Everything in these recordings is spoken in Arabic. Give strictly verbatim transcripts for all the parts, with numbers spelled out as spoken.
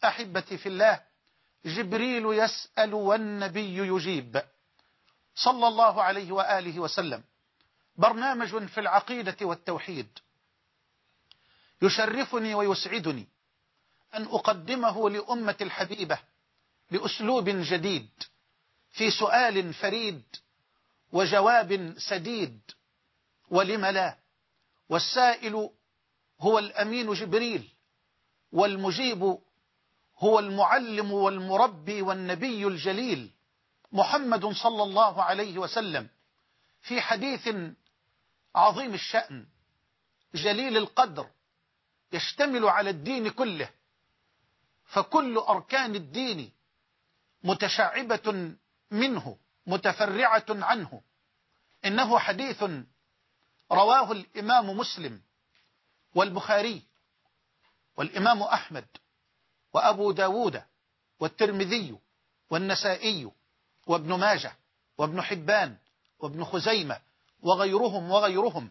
أحبتي في الله، جبريل يسأل والنبي يجيب صلى الله عليه وآله وسلم. برنامج في العقيدة والتوحيد يشرفني ويسعدني أن أقدمه لأمة الحبيبة بأسلوب جديد، في سؤال فريد وجواب سديد، ولم لا؟ والسائل هو الأمين جبريل، والمجيب هو المعلم والمربي والنبي الجليل محمد صلى الله عليه وسلم، في حديث عظيم الشأن جليل القدر يشتمل على الدين كله، فكل أركان الدين متشعبة منه متفرعة عنه. إنه حديث رواه الإمام مسلم والبخاري والإمام أحمد وأبو داود والترمذي والنسائي وابن ماجه وابن حبان وابن خزيمة وغيرهم وغيرهم.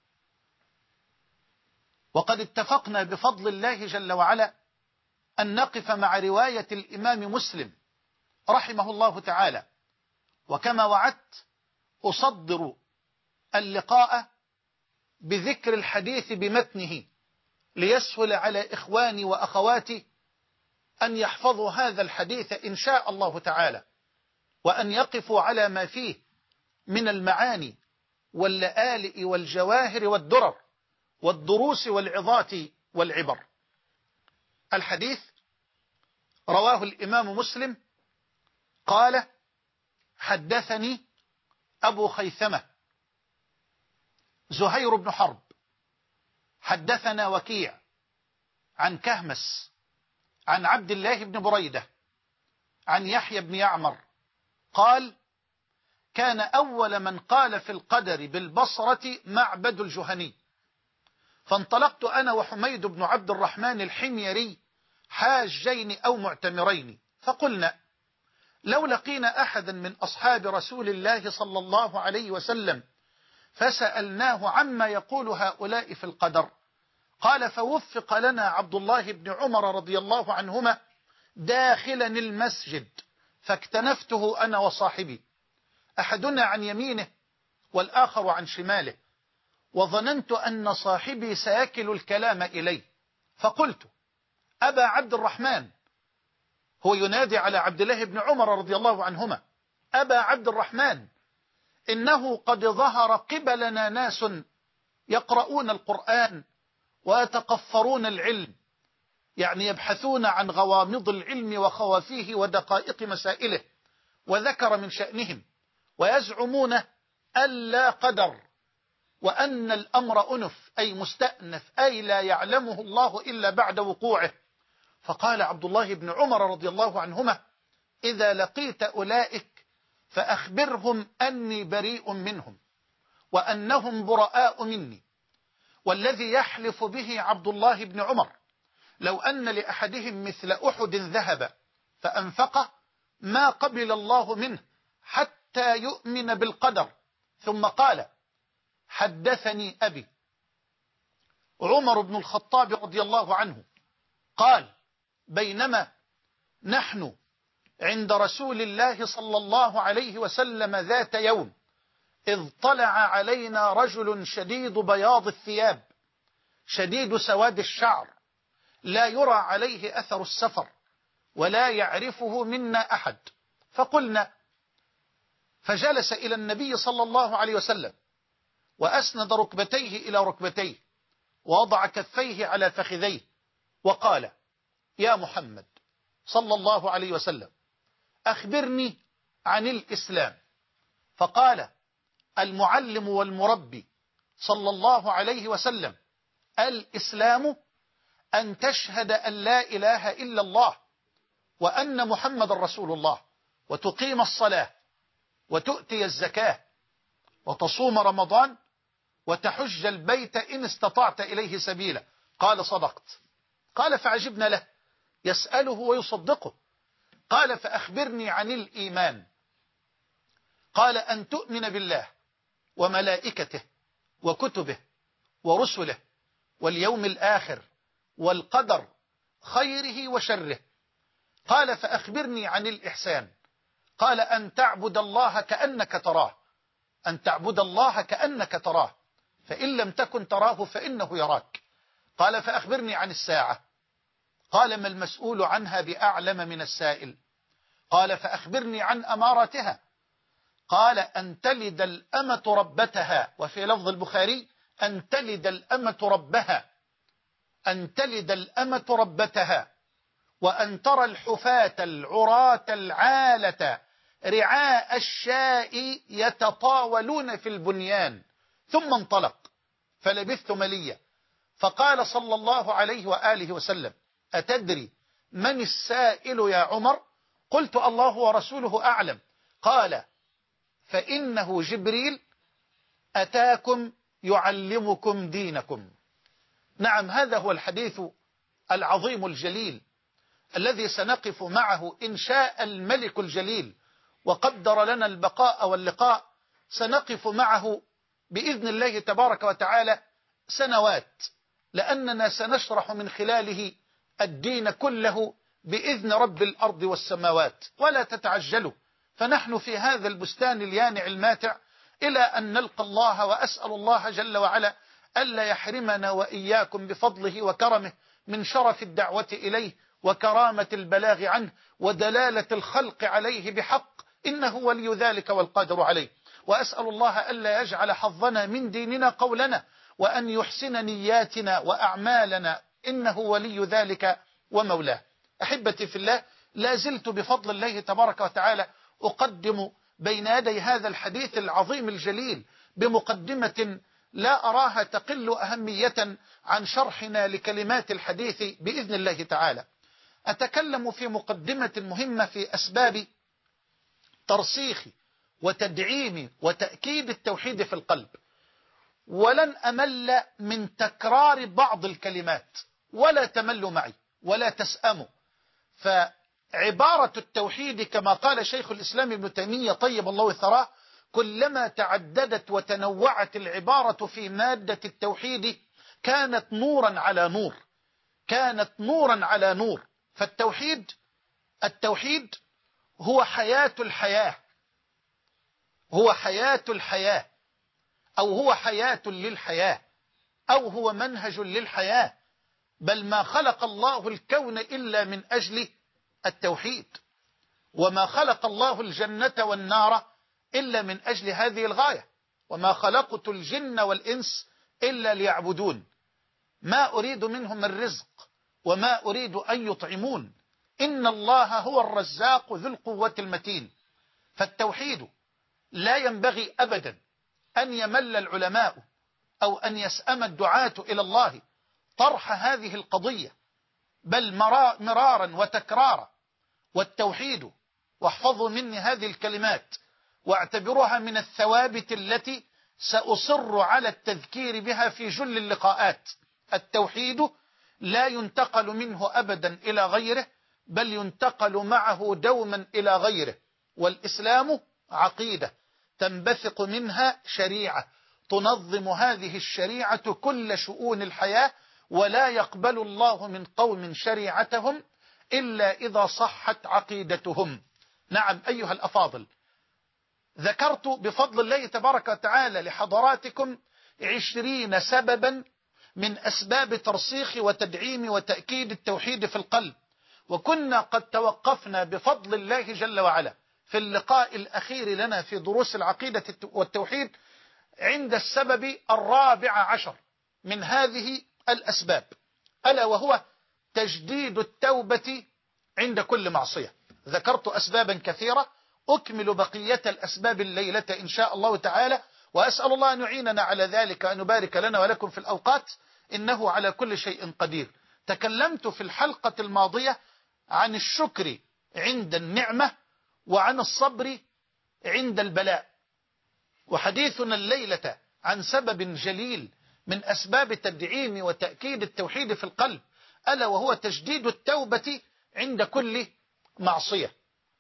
وقد اتفقنا بفضل الله جل وعلا أن نقف مع رواية الإمام مسلم رحمه الله تعالى، وكما وعدت أصدر اللقاء بذكر الحديث بمتنه ليسهل على إخواني وأخواتي أن يحفظوا هذا الحديث إن شاء الله تعالى، وأن يقفوا على ما فيه من المعاني واللآلئ والجواهر والدرر والدروس والعظات والعبر. الحديث رواه الإمام مسلم قال: حدثني أبو خيثمة زهير بن حرب حدثنا وكيع عن كهمس عن عبد الله بن بريدة عن يحيى بن يعمر قال: كان أول من قال في القدر بالبصرة معبد الجهني، فانطلقت أنا وحميد بن عبد الرحمن الحميري حاجين أو معتمرين، فقلنا: لو لقينا أحدا من أصحاب رسول الله صلى الله عليه وسلم فسألناه عما يقول هؤلاء في القدر. قال: فوفق لنا عبد الله بن عمر رضي الله عنهما داخلا المسجد، فاكتنفته أنا وصاحبي، أحدنا عن يمينه والآخر عن شماله، وظننت أن صاحبي سيكل الكلام إليه، فقلت: أبا عبد الرحمن، هو ينادي على عبد الله بن عمر رضي الله عنهما: أبا عبد الرحمن، إنه قد ظهر قبلنا ناس يقرؤون القرآن ويتقفرون العلم، يعني يبحثون عن غوامض العلم وخوافيه ودقائق مسائله، وذكر من شأنهم، ويزعمون ألا قدر، وأن الأمر أنف أي مستأنف، أي لا يعلمه الله إلا بعد وقوعه. فقال عبد الله بن عمر رضي الله عنهما: إذا لقيت أولئك فأخبرهم أني بريء منهم وأنهم براء مني، والذي يحلف به عبد الله بن عمر لو أن لأحدهم مثل أحد ذهب فأنفقه ما قبل الله منه حتى يؤمن بالقدر. ثم قال: حدثني أبي عمر بن الخطاب رضي الله عنه قال: بينما نحن عند رسول الله صلى الله عليه وسلم ذات يوم، إذ طلع علينا رجل شديد بياض الثياب شديد سواد الشعر، لا يرى عليه أثر السفر ولا يعرفه منا أحد، فقلنا، فجلس إلى النبي صلى الله عليه وسلم وأسند ركبتيه إلى ركبتيه ووضع كفيه على فخذيه وقال: يا محمد صلى الله عليه وسلم، أخبرني عن الإسلام. فقال المعلم والمربي صلى الله عليه وسلم: الإسلام أن تشهد أن لا إله إلا الله وأن محمد رسول الله، وتقيم الصلاة، وتؤتي الزكاة، وتصوم رمضان، وتحج البيت إن استطعت إليه سبيلا. قال: صدقت. قال: فعجبنا له، يسأله ويصدقه. قال: فأخبرني عن الإيمان. قال: أن تؤمن بالله وملائكته وكتبه ورسله واليوم الآخر والقدر خيره وشره قال فأخبرني عن الإحسان. قال أن تعبد الله كأنك تراه، أن تعبد الله كأنك تراه، فإن لم تكن تراه فإنه يراك. قال فأخبرني عن الساعة. قال ما المسؤول عنها بأعلم من السائل. قال فأخبرني عن أمارتها. قال أن تلد الأمة ربتها، وفي لفظ البخاري أن تلد الأمة ربها، أن تلد الأمة ربتها، وأن ترى الحفاة العراة العالة رعاء الشاء يتطاولون في البنيان. ثم انطلق فلبثت مليا، فقال صلى الله عليه وآله وسلم أتدري من السائل يا عمر؟ قلت الله ورسوله أعلم. قال فإنه جبريل أتاكم يعلمكم دينكم. نعم، هذا هو الحديث العظيم الجليل الذي سنقف معه إن شاء الملك الجليل وقدر لنا البقاء واللقاء. سنقف معه بإذن الله تبارك وتعالى سنوات، لأننا سنشرح من خلاله الدين كله بإذن رب الأرض والسماوات. ولا تتعجلوا، فنحن في هذا البستان اليانع الماتع إلى أن نلقى الله، وأسأل الله جل وعلا ألا يحرمنا وإياكم بفضله وكرمه من شرف الدعوة إليه وكرامة البلاغ عنه ودلالة الخلق عليه بحق، إنه ولي ذلك والقادر عليه. وأسأل الله ألا يجعل حظنا من ديننا قولنا، وأن يحسن نياتنا وأعمالنا، إنه ولي ذلك ومولاه. أحبتي في الله، لا زلت بفضل الله تبارك وتعالى أقدم بين يدي هذا الحديث العظيم الجليل بمقدمة لا أراها تقل أهمية عن شرحنا لكلمات الحديث بإذن الله تعالى. أتكلم في مقدمة مهمة في أسباب ترسيخ وتدعيم وتأكيد التوحيد في القلب، ولن أمل من تكرار بعض الكلمات، ولا تملوا معي ولا تسأموا. فعبارة التوحيد كما قال شيخ الإسلام ابن تيمية طيب الله ثراه، كلما تعددت وتنوعت العبارة في مادة التوحيد كانت نورا على نور، كانت نورا على نور. فالتوحيد التوحيد هو حياة الحياة، هو حياة الحياة، أو هو حياة للحياة، أو هو منهج للحياة. بل ما خلق الله الكون إلا من أجل التوحيد، وما خلق الله الجنة والنار إلا من أجل هذه الغاية. وما خلقت الجن والإنس إلا ليعبدون ما أريد منهم من رزق وما أريد أن يطعمون، إن الله هو الرزاق ذو القوة المتين. فالتوحيد لا ينبغي أبدا أن يمل العلماء أو أن يسأم الدعاة إلى الله طرح هذه القضية، بل مرارا وتكرارا. والتوحيد، واحفظوا مني هذه الكلمات واعتبرها من الثوابت التي سأصر على التذكير بها في جل اللقاءات، التوحيد لا ينتقل منه أبدا إلى غيره، بل ينتقل معه دوما إلى غيره. والإسلام عقيدة تنبثق منها شريعة تنظم هذه الشريعة كل شؤون الحياة، ولا يقبل الله من قوم شريعتهم إلا إذا صحت عقيدتهم. نعم أيها الأفاضل، ذكرت بفضل الله تبارك وتعالى لحضراتكم عشرين سببا من أسباب ترسيخ وتدعيم وتأكيد التوحيد في القلب، وكنا قد توقفنا بفضل الله جل وعلا في اللقاء الأخير لنا في دروس العقيدة والتوحيد عند السبب الرابع عشر من هذه الأسباب، ألا وهو تجديد التوبة عند كل معصية. ذكرت أسبابا كثيرة، أكمل بقية الأسباب الليلة إن شاء الله تعالى، وأسأل الله أن يعيننا على ذلك، أن يبارك لنا ولكم في الأوقات، إنه على كل شيء قدير. تكلمت في الحلقة الماضية عن الشكر عند النعمة وعن الصبر عند البلاء، وحديثنا الليلة عن سبب جليل من أسباب تدعيم وتأكيد التوحيد في القلب، ألا وهو تجديد التوبة عند كل معصية.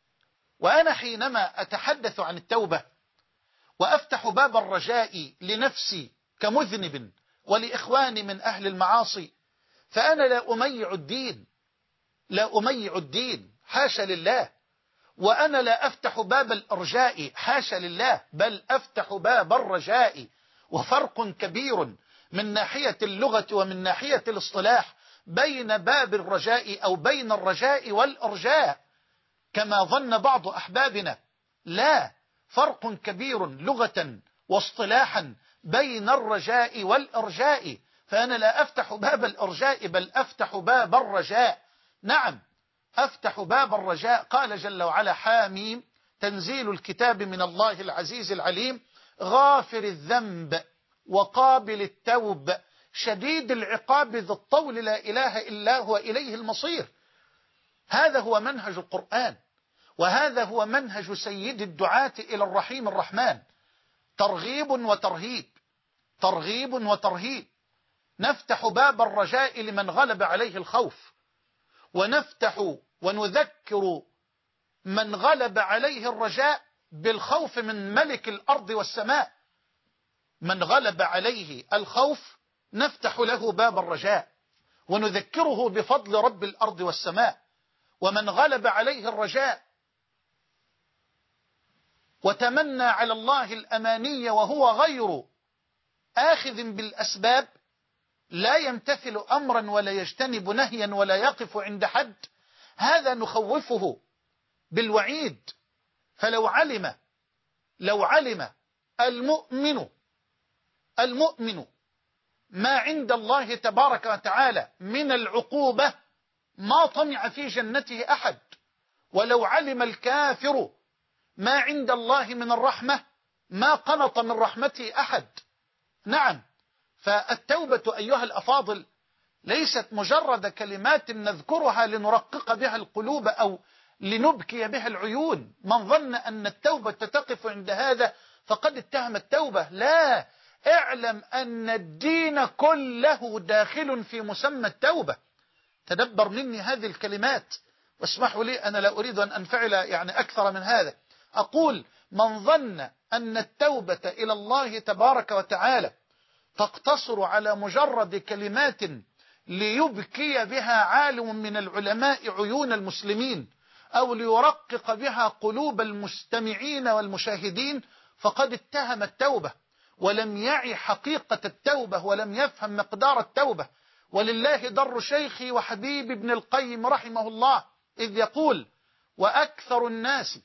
وأنا حينما أتحدث عن التوبة وأفتح باب الرجاء لنفسي كمذنب ولإخواني من أهل المعاصي، فأنا لا أميع الدين، لا أميع الدين، حاشا لله. وأنا لا أفتح باب الإرجاء، حاشا لله، بل أفتح باب الرجاء. وفرق كبير من ناحية اللغة ومن ناحية الاصطلاح بين باب الرجاء أو بين الرجاء والإرجاء كما ظن بعض أحبابنا. لا، فرق كبير لغة واصطلاحا بين الرجاء والإرجاء. فأنا لا أفتح باب الإرجاء بل أفتح باب الرجاء. نعم، أفتح باب الرجاء. قال جل وعلا: حاميم تنزيل الكتاب من الله العزيز العليم غافر الذنب وقابل التوب شديد العقاب ذي الطول لا إله إلا هو إليه المصير. هذا هو منهج القرآن، وهذا هو منهج سيد الدعاة إلى الرحيم الرحمن. ترغيب وترهيب، ترغيب وترهيب. نفتح باب الرجاء لمن غلب عليه الخوف، ونفتح ونذكر من غلب عليه الرجاء بالخوف من ملك الأرض والسماء. من غلب عليه الخوف نفتح له باب الرجاء ونذكره بفضل رب الأرض والسماء. ومن غلب عليه الرجاء وتمنى على الله الأماني وهو غير آخذ بالأسباب، لا يمتثل أمرا ولا يجتنب نهيا ولا يقف عند حد، هذا نخوفه بالوعيد. فلو علم لو علم المؤمن المؤمن ما عند الله تبارك وتعالى من العقوبة ما طمع في جنته أحد. ولو علم الكافر ما عند الله من الرحمة ما قنط من رحمته أحد. نعم، فالتوبة أيها الأفاضل ليست مجرد كلمات نذكرها لنرقق بها القلوب أو لنبكي بها العيون. من ظن أن التوبة تقف عند هذا فقد اتهم التوبة. لا، اعلم أن الدين كله داخل في مسمى التوبة. تدبر مني هذه الكلمات واسمحوا لي، أنا لا أريد أن أنفعل يعني أكثر من هذا. أقول: من ظن أن التوبة إلى الله تبارك وتعالى تقتصر على مجرد كلمات ليبكي بها عالم من العلماء عيون المسلمين أو ليرقق بها قلوب المستمعين والمشاهدين فقد اتهم التوبة ولم يعي حقيقة التوبة ولم يفهم مقدار التوبة. ولله در شيخي وحبيب ابن القيم رحمه الله إذ يقول: وأكثر الناس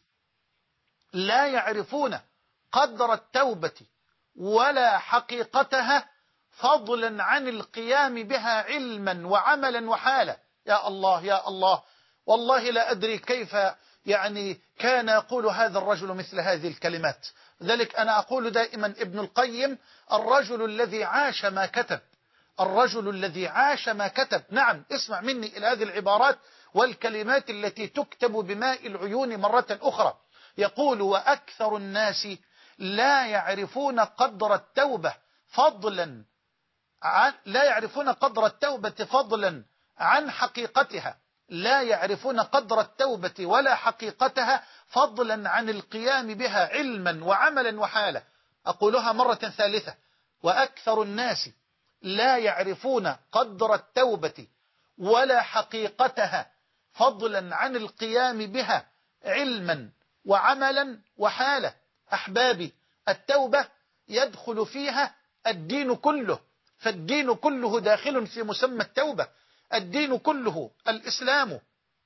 لا يعرفون قدر التوبة ولا حقيقتها فضلا عن القيام بها علما وعملا وحالا. يا الله يا الله، والله لا أدري كيف يعني كان يقول هذا الرجل مثل هذه الكلمات. ذلك أنا أقول دائما: ابن القيم الرجل الذي عاش ما كتب، الرجل الذي عاش ما كتب. نعم، اسمع مني إلى هذه العبارات والكلمات التي تكتب بماء العيون مرة أخرى. يقول: وأكثر الناس لا يعرفون قدر التوبة فضلا عن لا يعرفون قدر التوبة فضلا عن حقيقتها، لا يعرفون قدر التوبة ولا حقيقتها فضلا عن القيام بها علما وعملا وحالا. أقولها مرة ثالثة: وأكثر الناس لا يعرفون قدر التوبة ولا حقيقتها فضلا عن القيام بها علما وعملا وحالا. أحبابي، التوبة يدخل فيها الدين كله، فالدين كله داخل في مسمى التوبة. الدين كله الإسلام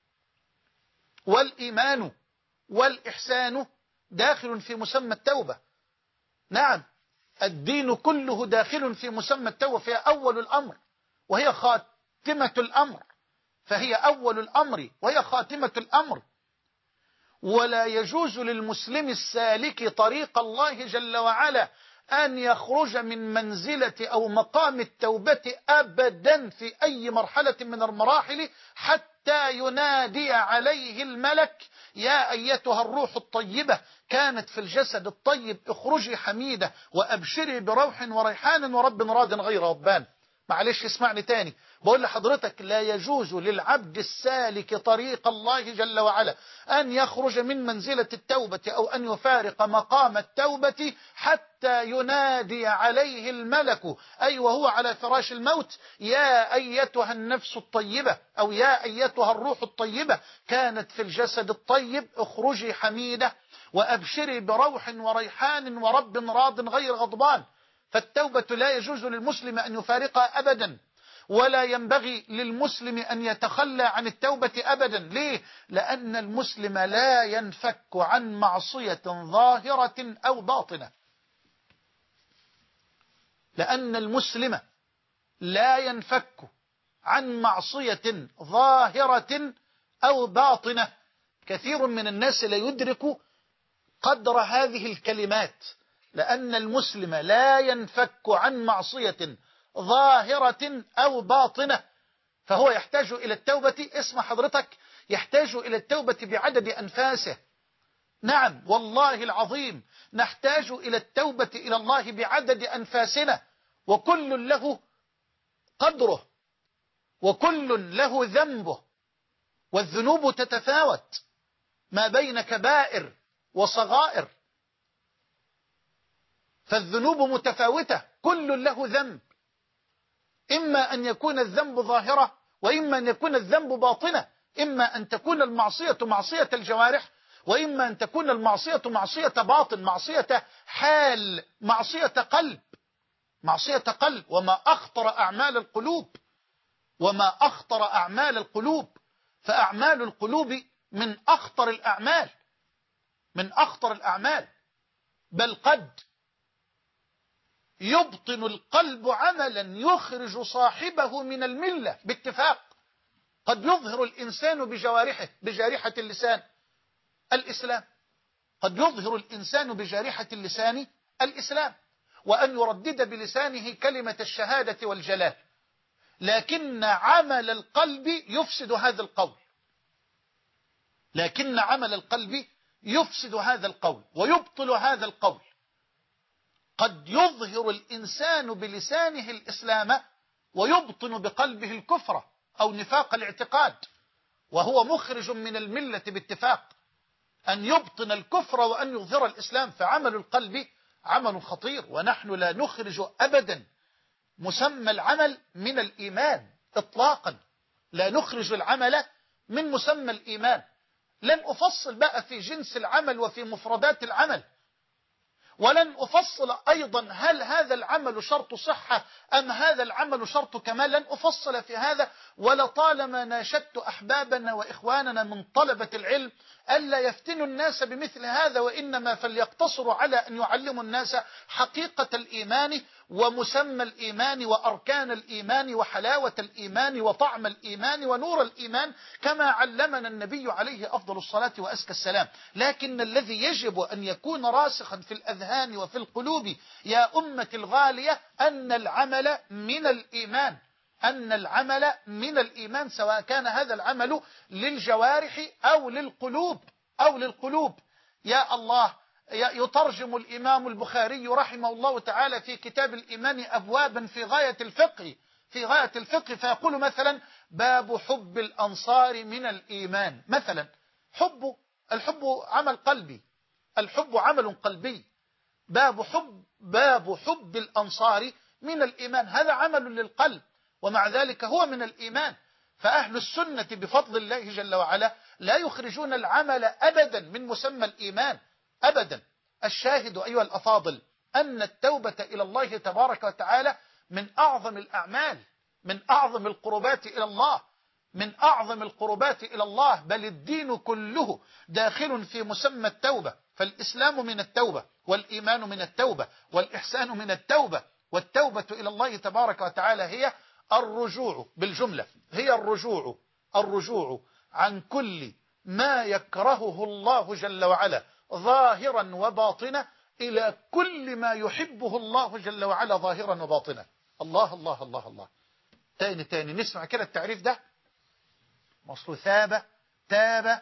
والإيمان والإحسان داخل في مسمى التوبة. نعم، الدين كله داخل في مسمى التوبة، فهي أول الأمر وهي خاتمة الأمر، فهي أول الأمر وهي خاتمة الأمر. ولا يجوز للمسلم السالك طريق الله جل وعلا أن يخرج من منزلة أو مقام التوبة أبدا في أي مرحلة من المراحل حتى ينادي عليه الملك: يا أيتها الروح الطيبة كانت في الجسد الطيب اخرجي حميدة وأبشري بروح وريحان ورب راض غير ربان. معلش اسمعني تاني، بقول لحضرتك لا يجوز للعبد السالك طريق الله جل وعلا أن يخرج من منزلة التوبة أو أن يفارق مقام التوبة حتى ينادي عليه الملك، أي وهو على فراش الموت: يا أيتها النفس الطيبة أو يا أيتها الروح الطيبة كانت في الجسد الطيب اخرجي حميدة وأبشري بروح وريحان ورب راض غير غضبان. فالتوبة لا يجوز للمسلم أن يفارقها أبدا، ولا ينبغي للمسلم أن يتخلى عن التوبة أبدا. ليه؟ لأن المسلم لا ينفك عن معصية ظاهرة أو باطنة، لأن المسلم لا ينفك عن معصية ظاهرة أو باطنة. كثير من الناس لا يدرك قدر هذه الكلمات، لأن المسلم لا ينفك عن معصية ظاهرة أو باطنة، فهو يحتاج إلى التوبة. اسم حضرتك يحتاج إلى التوبة بعدد أنفاسه. نعم والله العظيم نحتاج إلى التوبة إلى الله بعدد أنفاسنا، وكل له قدره وكل له ذنبه، والذنوب تتفاوت ما بين كبائر وصغائر، فالذنوب متفاوتة كل له ذنب، إما أن يكون الذنب ظاهرة وإما أن يكون الذنب باطنة، إما أن تكون المعصية معصية الجوارح وإما أن تكون المعصية معصية باطن، معصية حال، معصية قلب، معصية قلب. وما أخطر أعمال القلوب، وما أخطر أعمال القلوب، فأعمال القلوب من أخطر الأعمال، من أخطر الأعمال، بل قد يبطن القلب عملا يخرج صاحبه من الملة باتفاق. قد يظهر الإنسان بجوارحه بجارحة اللسان الإسلام، قد يظهر الإنسان بجارحة اللسان الإسلام وأن يردد بلسانه كلمة الشهادة والجلال، لكن عمل القلب يفسد هذا القول، لكن عمل القلب يفسد هذا القول ويبطل هذا القول. قد يظهر الإنسان بلسانه الإسلام ويبطن بقلبه الكفر أو نفاق الاعتقاد، وهو مخرج من الملة باتفاق، أن يبطن الكفر وأن يظهر الإسلام. فعمل القلب عمل خطير، ونحن لا نخرج أبدا مسمى العمل من الإيمان إطلاقا، لا نخرج العمل من مسمى الإيمان. لن أفصل بقى في جنس العمل وفي مفردات العمل، ولن أفصل أيضا هل هذا العمل شرط صحة أم هذا العمل شرط كمال، لن أفصل في هذا. ولطالما ناشدت أحبابنا وإخواننا من طلبة العلم ألا يفتنوا الناس بمثل هذا، وإنما فليقتصروا على أن يعلموا الناس حقيقة الإيمان ومسمى الإيمان وأركان الإيمان وحلاوة الإيمان وطعم الإيمان ونور الإيمان كما علمنا النبي عليه أفضل الصلاة وأزكى السلام. لكن الذي يجب أن يكون راسخا في الأذهان وفي القلوب يا أمة الغالية أن العمل من الإيمان، أن العمل من الإيمان، سواء كان هذا العمل للجوارح أو للقلوب أو للقلوب. يا الله، يترجم الإمام البخاري رحمه الله تعالى في كتاب الإيمان أبوابا في غاية الفقه، في غاية الفقه، فيقول مثلا: باب حب الأنصار من الإيمان. مثلا حب، الحب عمل قلبي، الحب عمل قلبي. باب حب باب حب الأنصار من الإيمان، هذا عمل للقلب ومع ذلك هو من الإيمان. فأهل السنة بفضل الله جل وعلا لا يخرجون العمل أبدا من مسمى الإيمان أبدا. الشاهد أيها الأفاضل أن التوبة إلى الله تبارك وتعالى من أعظم الأعمال، من أعظم القربات إلى الله، من أعظم القربات إلى الله، بل الدين كله داخل في مسمى التوبة. فالإسلام من التوبة، والإيمان من التوبة، والإحسان من التوبة. والتوبة إلى الله تبارك وتعالى هي الرجوع، بالجملة هي الرجوع الرجوع عن كل ما يكرهه الله جل وعلا ظاهرا وباطنا إلى كل ما يحبه الله جل وعلا ظاهرا وباطنا. الله الله الله الله. تاني تاني نسمع كده التعريف ده: مصر ثاب، تاب،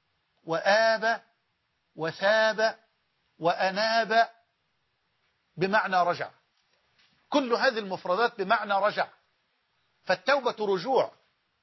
وآب، وثاب، وأناب، بمعنى رجع. كل هذه المفردات بمعنى رجع. فالتوبة رجوع،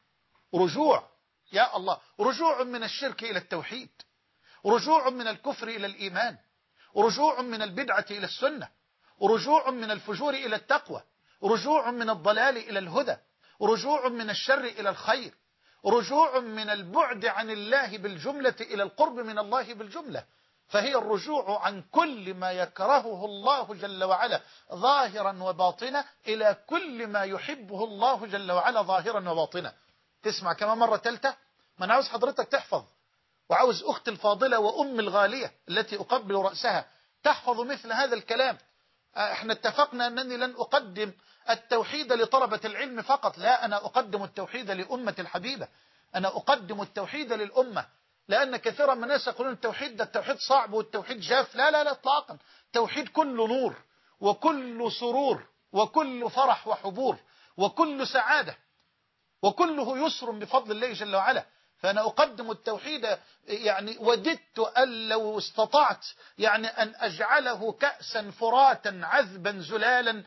رجوع يا الله، رجوع من الشرك إلى التوحيد، رجوع من الكفر إلى الإيمان، رجوع من البدعة إلى السنة، رجوع من الفجور إلى التقوى، رجوع من الضلال إلى الهدى، رجوع من الشر إلى الخير، رجوع من البعد عن الله بالجملة إلى القرب من الله بالجملة. فهي الرجوع عن كل ما يكرهه الله جل وعلا ظاهرا وباطنا إلى كل ما يحبه الله جل وعلا ظاهرا وباطنا. تسمع كمان مرة ثالثة؟ ما أنا عاوز حضرتك تحفظ، وعاوز أختي الفاضلة وأم الغالية التي أقبل رأسها تحفظ مثل هذا الكلام. احنا اتفقنا أنني لن أقدم التوحيد لطلبة العلم فقط، لا، أنا أقدم التوحيد لأمة الحبيبة، أنا أقدم التوحيد للأمة، لأن كثيرا من الناس يقولون التوحيد ده التوحيد صعب والتوحيد جاف. لا لا لا اطلاقا، التوحيد كله نور وكل سرور وكل فرح وحبور وكل سعادة وكله يسر بفضل الله جل وعلا. فأنا أقدم التوحيد، يعني وددت أن لو استطعت يعني أن أجعله كأسا فراتا عذبا زلالا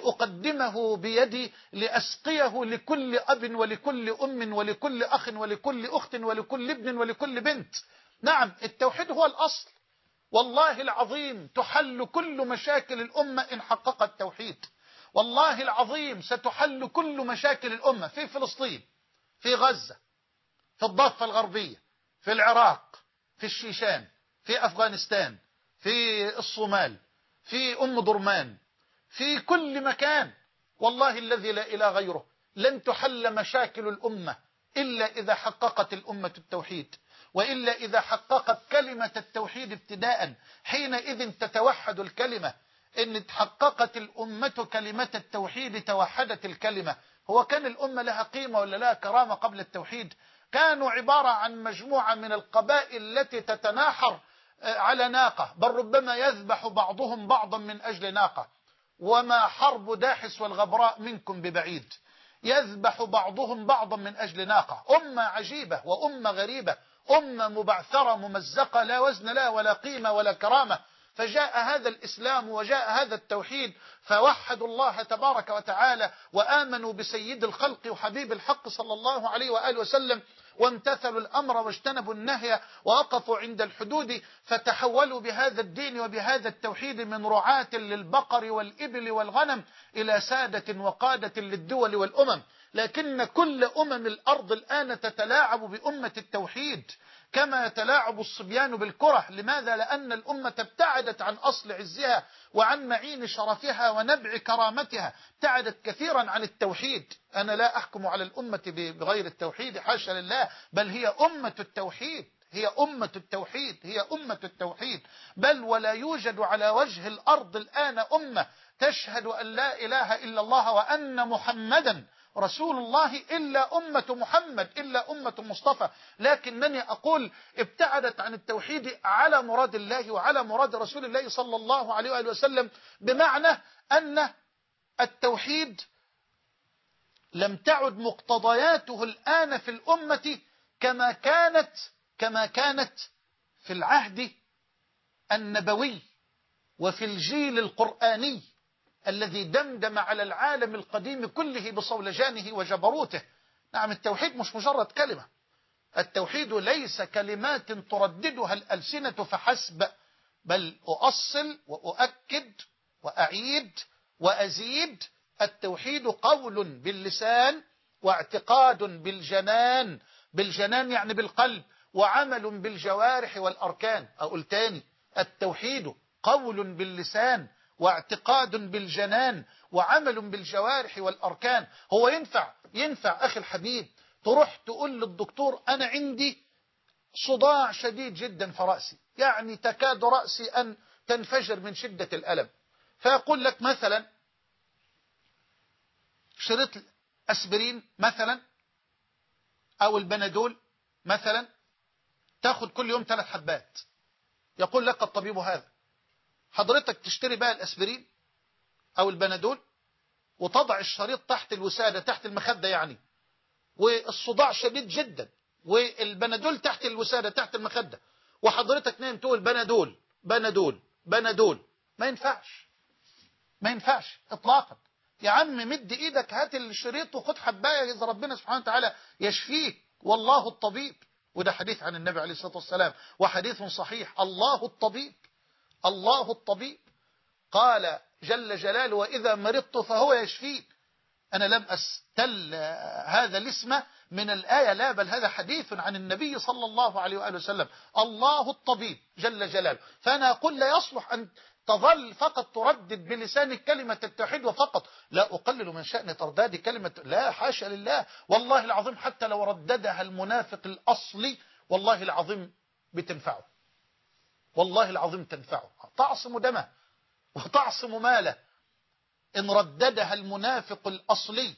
لأقدمه بيدي لأسقيه لكل أب ولكل أم ولكل أخ ولكل أخت ولكل ابن ولكل بنت. نعم، التوحيد هو الأصل، والله العظيم تحل كل مشاكل الأمة إن حقق التوحيد، والله العظيم ستحل كل مشاكل الأمة في فلسطين، في غزة، في الضفة الغربية، في العراق، في الشيشان، في أفغانستان، في الصومال، في أم درمان، في كل مكان. والله الذي لا إله غيره لن تحل مشاكل الأمة إلا إذا حققت الأمة التوحيد، وإلا إذا حققت كلمة التوحيد ابتداء، حينئذ تتوحد الكلمة. إن تحققت الأمة كلمة التوحيد توحدت الكلمة. هو كان الأمة لها قيمة ولا لها كرامة قبل التوحيد؟ كانوا عبارة عن مجموعة من القبائل التي تتناحر على ناقة، بل ربما يذبح بعضهم بعضا من أجل ناقة. وما حرب داحس والغبراء منكم ببعيد، يذبح بعضهم بعضا من أجل ناقة. أمة عجيبة وأمة غريبة، أمة مبعثرة ممزقة لا وزن لها ولا قيمة ولا كرامة. فجاء هذا الإسلام وجاء هذا التوحيد فوحدوا الله تبارك وتعالى وآمنوا بسيد الخلق وحبيب الحق صلى الله عليه وآله وسلم، وامتثلوا الأمر واجتنبوا النهي ووقفوا عند الحدود، فتحولوا بهذا الدين وبهذا التوحيد من رعاة للبقر والإبل والغنم إلى سادة وقادة للدول والأمم. لكن كل أمم الأرض الآن تتلاعب بأمة التوحيد كما يتلاعب الصبيان بالكرة. لماذا؟ لأن الأمة ابتعدت عن أصل عزها وعن معين شرفها ونبع كرامتها، ابتعدت كثيرا عن التوحيد. أنا لا أحكم على الأمة بغير التوحيد، حاشا لله، بل هي أمة التوحيد، هي أمة التوحيد، هي أمة التوحيد. بل ولا يوجد على وجه الأرض الآن أمة تشهد أن لا إله إلا الله وأن محمدا رسول الله إلا أمة محمد، إلا أمة مصطفى. لكنني أقول ابتعدت عن التوحيد على مراد الله وعلى مراد رسول الله صلى الله عليه وآله وسلم، بمعنى أن التوحيد لم تعد مقتضياته الآن في الأمة كما كانت كما كانت في العهد النبوي وفي الجيل القرآني الذي دمدم على العالم القديم كله بصولجانه وجبروته. نعم، التوحيد مش مجرد كلمة، التوحيد ليس كلمات ترددها الألسنة فحسب، بل أؤصل وأؤكد وأعيد وأزيد. التوحيد قول باللسان واعتقاد بالجنان، بالجنان يعني بالقلب، وعمل بالجوارح والأركان. أقول تاني، التوحيد قول باللسان واعتقاد بالجنان وعمل بالجوارح والأركان. هو ينفع ينفع أخي الحبيب تروح تقول للدكتور أنا عندي صداع شديد جدا في رأسي، يعني تكاد رأسي أن تنفجر من شدة الألم، فيقول لك مثلا شريط أسبرين مثلا أو البنادول مثلا، تاخد كل يوم ثلاث حبات. يقول لك الطبيب هذا، حضرتك تشتري بقى الأسبرين أو البنادول وتضع الشريط تحت الوسادة، تحت المخدة يعني، والصداع شديد جدا، والبنادول تحت الوسادة تحت المخدة، وحضرتك نايم تقول بنادول بنادول بنادول. ما ينفعش، ما ينفعش إطلاقا. يا عم مد ايدك هات الشريط وخد حبايه اذا ربنا سبحانه وتعالى يشفيك، والله الطبيب. وده حديث عن النبي عليه الصلاه والسلام وحديث صحيح. الله الطبيب، الله الطبيب. قال جل جلاله واذا مرضت فهو يشفين. أنا لم أستل هذا الاسم من الآية، لا، بل هذا حديث عن النبي صلى الله عليه وآله وسلم. الله الطبيب جل جلاله. فأنا أقول لا يصلح أن تظل فقط تردد بلسانك كلمة التوحيد وفقط. لا أقلل من شأن ترداد كلمة، لا، حاشا لله. والله العظيم حتى لو رددها المنافق الأصلي والله العظيم بتنفعه، والله العظيم تنفعه. تعصم دمه وتعصم ماله. إن رددها المنافق الأصلي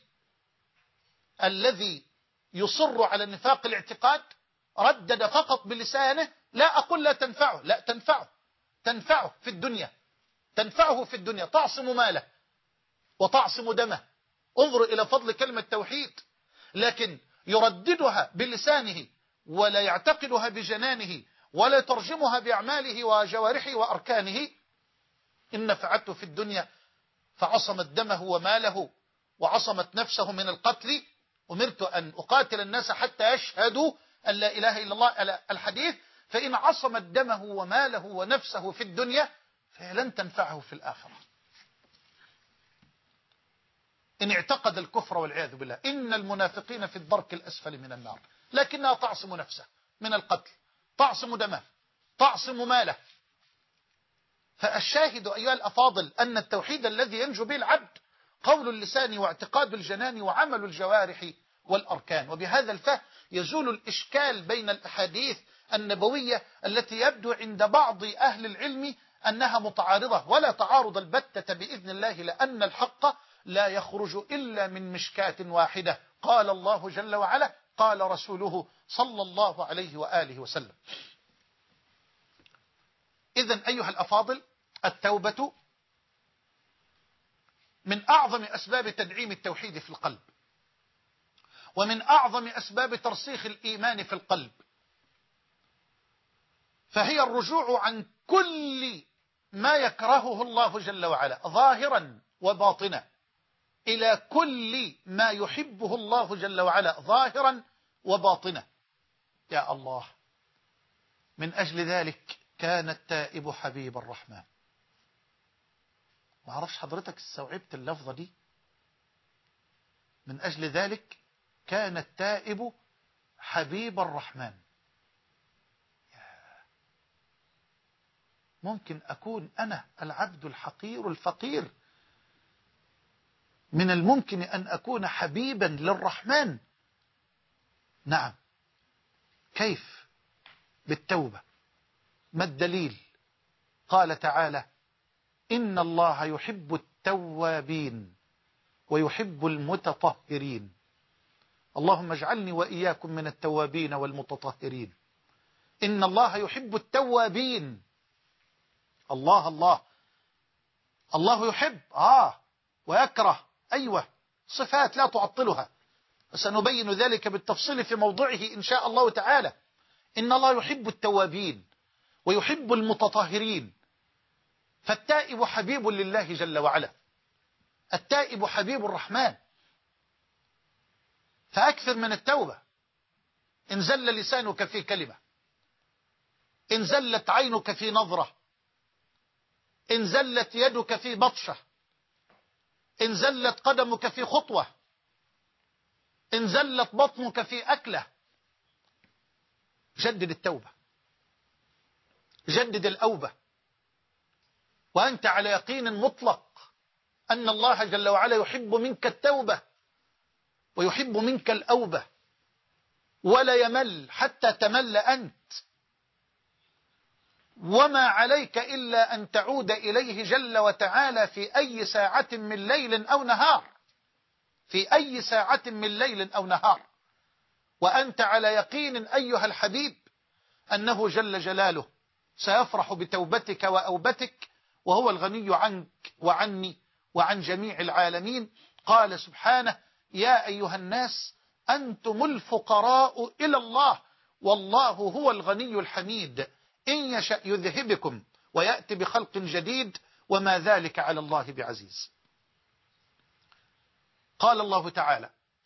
الذي يصر على نفاق الاعتقاد، ردد فقط بلسانه، لا أقول لا تنفعه، لا، تنفعه، تنفعه في الدنيا، تنفعه في الدنيا. تعصم ماله وتعصم دمه. انظر إلى فضل كلمة توحيد. لكن يرددها بلسانه ولا يعتقدها بجنانه ولا يترجمها بأعماله وجوارحه وأركانه. إن نفعته في الدنيا فعصمت دمه وماله وعصمت نفسه من القتل. أمرت أن أقاتل الناس حتى يشهدوا أن لا إله إلا الله. الحديث: فإن عصمت دمه وماله ونفسه في الدنيا فهي لن تنفعه في الآخرة. إن اعتقد الكفر والعياذ بالله. إن المنافقين في الدرك الأسفل من النار. لكنها تعصم نفسه من القتل، تعصم دمه، تعصم ماله. فالشاهد أيها الأفاضل أن التوحيد الذي ينجو به العبد قول اللسان واعتقاد الجنان وعمل الجوارح والأركان. وبهذا الفهم يزول الإشكال بين الأحاديث النبوية التي يبدو عند بعض أهل العلم أنها متعارضة، ولا تعارض البتة بإذن الله، لأن الحق لا يخرج إلا من مشكاة واحدة. قال الله جل وعلا، قال رسوله صلى الله عليه وآله وسلم. إذن أيها الأفاضل، التوبة من أعظم أسباب تدعيم التوحيد في القلب، ومن أعظم أسباب ترسيخ الإيمان في القلب. فهي الرجوع عن كل ما يكرهه الله جل وعلا ظاهرا وباطنا إلى كل ما يحبه الله جل وعلا ظاهرا وباطنا. يا الله، من أجل ذلك كان التائب حبيب الرحمن. ما عرفش حضرتك استوعبت اللفظة دي؟ من أجل ذلك كان التائب حبيب الرحمن. ممكن أكون أنا العبد الحقير الفقير، من الممكن أن أكون حبيبا للرحمن. نعم. كيف؟ بالتوبة. ما الدليل؟ قال تعالى: إن الله يحب التوابين ويحب المتطهرين. اللهم اجعلني وإياكم من التوابين والمتطهرين. إن الله يحب التوابين. الله الله الله يحب آه ويكره، أيوة، صفات لا تعطلها، وسنبين ذلك بالتفصيل في موضوعه إن شاء الله تعالى. إن الله يحب التوابين ويحب المتطهرين. فالتائب حبيب لله جل وعلا، التائب حبيب الرحمن. فأكثر من التوبة. إن زل لسانك في كلمة، إن زلت عينك في نظرة، إن زلت يدك في بطشة، إن زلت قدمك في خطوة، إن زلت بطنك في أكلة، جدد التوبة، جدد الأوبة، وأنت على يقين مطلق أن الله جل وعلا يحب منك التوبة ويحب منك الأوبة، ولا يمل حتى تمل أنت. وما عليك إلا أن تعود إليه جل وتعالى في أي ساعة من ليل أو نهار، في أي ساعة من ليل أو نهار، وأنت على يقين أيها الحبيب أنه جل جلاله سيفرح بتوبتك وأوبتك، وهو الغني عنك وعني وعن جميع العالمين. قال سبحانه: يا أيها الناس أنتم الفقراء إلى الله والله هو الغني الحميد، إن يشأ يذهبكم ويأتي بخلق جديد وما ذلك على الله بعزيز. قال الله تعالى: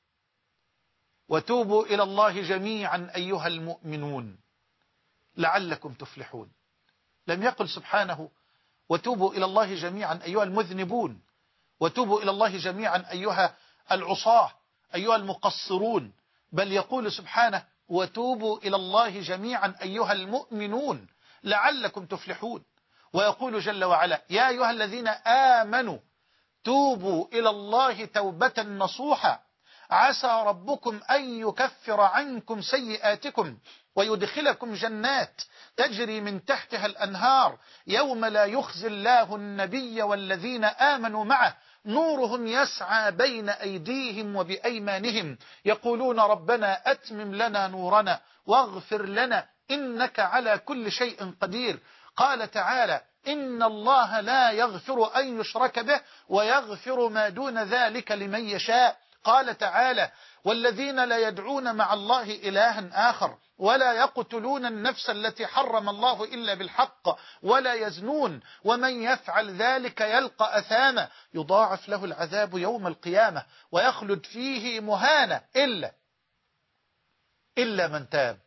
وتوبوا إلى الله جميعا أيها المؤمنون لعلكم تفلحون. لم يقل سبحانه وتوبوا إلى الله جميعا أيها المذنبون، وتوبوا إلى الله جميعا أيها العصاة، أيها المقصرون، بل يقول سبحانه وتوبوا إلى الله جميعا أيها المؤمنون لعلكم تفلحون. ويقول جل وعلا: يا أيها الذين آمنوا توبوا إلى الله توبة نصوحا عسى ربكم أن يكفر عنكم سيئاتكم ويدخلكم جنات تجري من تحتها الأنهار يوم لا يخزي الله النبي والذين آمنوا معه نورهم يسعى بين أيديهم وبأيمانهم يقولون ربنا أتمم لنا نورنا واغفر لنا إنك على كل شيء قدير. قال تعالى: إن الله لا يغفر أن يشرك به ويغفر ما دون ذلك لمن يشاء. قال تعالى: والذين لا يدعون مع الله إلها آخر ولا يقتلون النفس التي حرم الله إلا بالحق ولا يزنون ومن يفعل ذلك يلقى أثاما يضاعف له العذاب يوم القيامة ويخلد فيه مهانا إلا إلا من تاب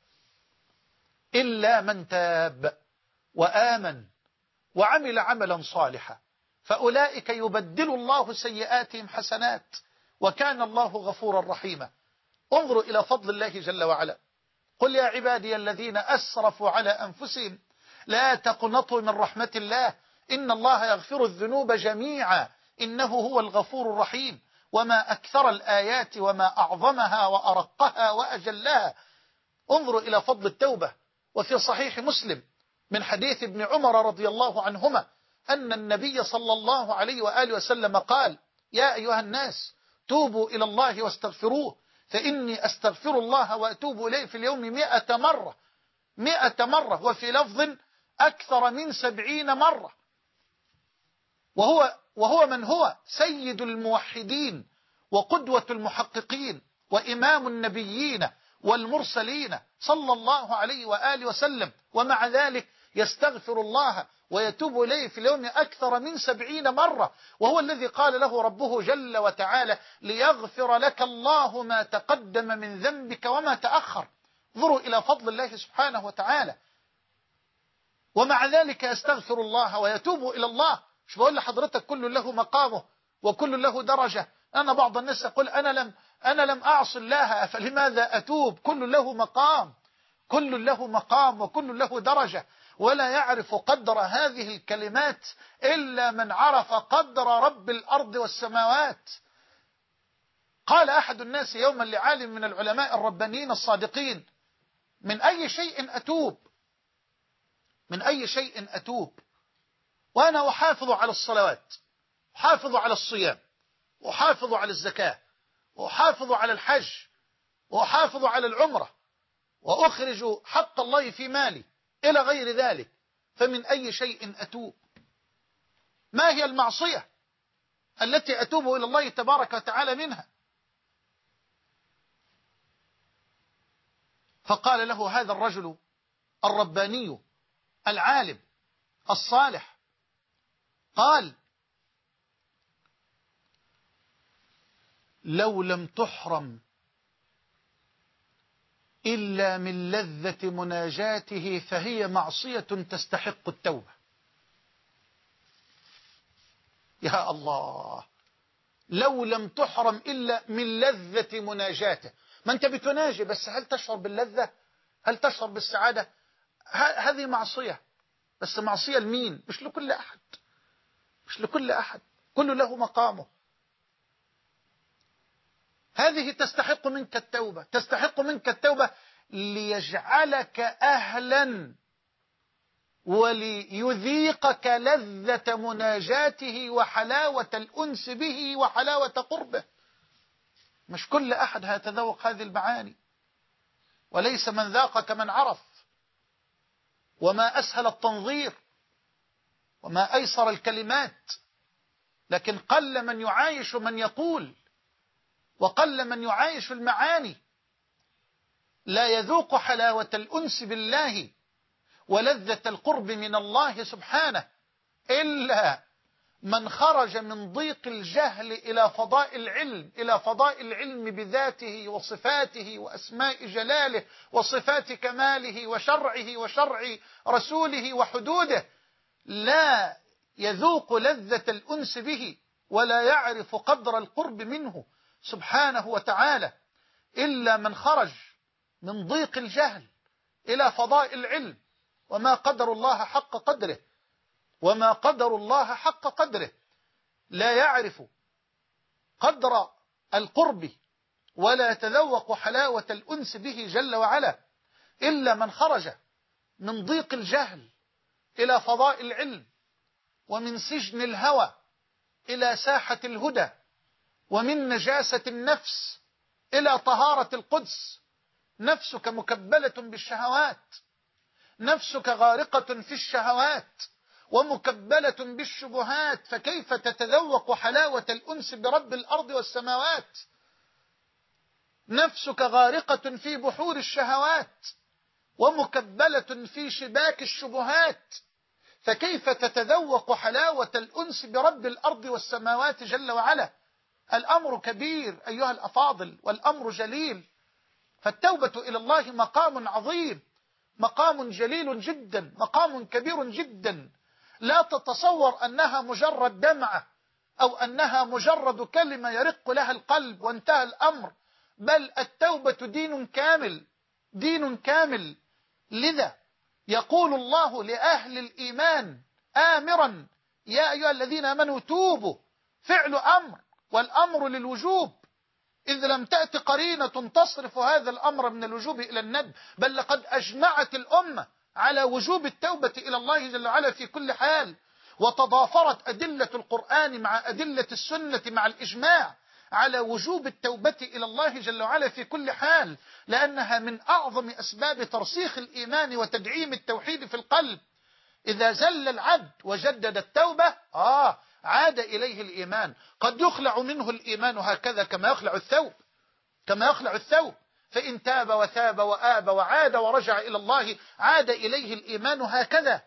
إلا من تاب وآمن وعمل عملا صالحا فأولئك يبدل الله سيئاتهم حسنات وكان الله غفورا رحيما. انظروا إلى فضل الله جل وعلا: قل يا عبادي الذين أسرفوا على أنفسهم لا تقنطوا من رحمة الله إن الله يغفر الذنوب جميعا إنه هو الغفور الرحيم. وما أكثر الآيات وما أعظمها وأرقها وأجلها. انظروا إلى فضل التوبة. وفي صحيح مسلم من حديث ابن عمر رضي الله عنهما أن النبي صلى الله عليه وآله وسلم قال: يا أيها الناس توبوا إلى الله واستغفروه فإني أستغفر الله وأتوب إليه في اليوم مئة مرة مئة مرة وفي لفظ أكثر من سبعين مرة. وهو, وهو من هو سيد الموحدين وقدوة المحققين وإمام النبيين والمرسلين صلى الله عليه وآله وسلم، ومع ذلك يستغفر الله ويتوب إليه في اليوم أكثر من سبعين مرة. وهو الذي قال له ربه جل وتعالى: ليغفر لك الله ما تقدم من ذنبك وما تأخر. انظروا إلى فضل الله سبحانه وتعالى. ومع ذلك يستغفر الله ويتوب إلى الله. مش بقول لحضرتك كل له مقامه وكل له درجة. أنا بعض الناس يقول أنا لم أنا لم أعص الله فلماذا أتوب؟ كل له مقام كل له مقام وكل له درجة، ولا يعرف قدر هذه الكلمات إلا من عرف قدر رب الأرض والسماوات. قال أحد الناس يوما لعالم من العلماء الربانيين الصادقين: من أي شيء أتوب من أي شيء أتوب وأنا أحافظ على الصلوات، أحافظ على الصيام، وأحافظ على الزكاة، وأحافظ على الحج، وأحافظ على العمرة، وأخرج حق الله في مالي إلى غير ذلك، فمن أي شيء أتوب؟ ما هي المعصية التي أتوب إلى الله تبارك وتعالى منها؟ فقال له هذا الرجل الرباني العالم الصالح، قال: لو لم تحرم إلا من لذة مناجاته فهي معصية تستحق التوبة. يا الله، لو لم تحرم إلا من لذة مناجاته. ما أنت بتناجي، بس هل تشعر باللذة؟ هل تشعر بالسعادة؟ هذه معصية، بس معصية لمين؟ مش لكل أحد مش لكل أحد كل له مقامه. هذه تستحق منك التوبة تستحق منك التوبة ليجعلك أهلا وليذيقك لذة مناجاته وحلاوة الأنس به وحلاوة قربه. مش كل أحد هيتذوق هذه المعاني، وليس من ذاق كمن عرف. وما أسهل التنظير وما أيسر الكلمات، لكن قل من يعايش من يقول، وقل من يعايش المعاني. لا يذوق حلاوة الأنس بالله ولذة القرب من الله سبحانه إلا من خرج من ضيق الجهل إلى فضاء العلم، إلى فضاء العلم بذاته وصفاته وأسماء جلاله وصفات كماله وشرعه وشرع رسوله وحدوده، لا يذوق لذة الأنس به ولا يعرف قدر القرب منه سبحانه وتعالى إلا من خرج من ضيق الجهل إلى فضاء العلم. وما قدر الله حق قدره، وما قدر الله حق قدره. لا يعرف قدر القرب ولا يتذوق حلاوة الأنس به جل وعلا إلا من خرج من ضيق الجهل إلى فضاء العلم، ومن سجن الهوى إلى ساحة الهدى، ومن نجاسة النفس إلى طهارة القدس. نفسك مكبلة بالشهوات، نفسك غارقة في الشهوات ومكبلة بالشبهات، فكيف تتذوق حلاوة الأنس برب الأرض والسماوات؟ نفسك غارقة في بحور الشهوات ومكبلة في شباك الشبهات، فكيف تتذوق حلاوة الأنس برب الأرض والسماوات جل وعلا؟ الأمر كبير أيها الأفاضل، والأمر جليل. فالتوبة إلى الله مقام عظيم، مقام جليل جدا، مقام كبير جدا. لا تتصور أنها مجرد دمعة أو أنها مجرد كلمة يرق لها القلب وانتهى الأمر، بل التوبة دين كامل، دين كامل. لذا يقول الله لأهل الإيمان آمرا يا أيها الذين آمنوا توبوا، فعل أمر، والأمر للوجوب، إذ لم تأت قرينة تصرف هذا الأمر من الوجوب إلى الندب، بل لقد أجمعت الأمة على وجوب التوبة إلى الله جل وعلا في كل حال، وتضافرت أدلة القرآن مع أدلة السنة مع الإجماع على وجوب التوبة إلى الله جل وعلا في كل حال، لأنها من أعظم أسباب ترسيخ الإيمان وتدعيم التوحيد في القلب. إذا زل العبد وجدد التوبة آه عاد إليه الإيمان. قد يخلع منه الإيمان هكذا كما يخلع الثوب، كما يخلع الثوب، فإن تاب وثاب وآب وعاد ورجع إلى الله عاد إليه الإيمان هكذا.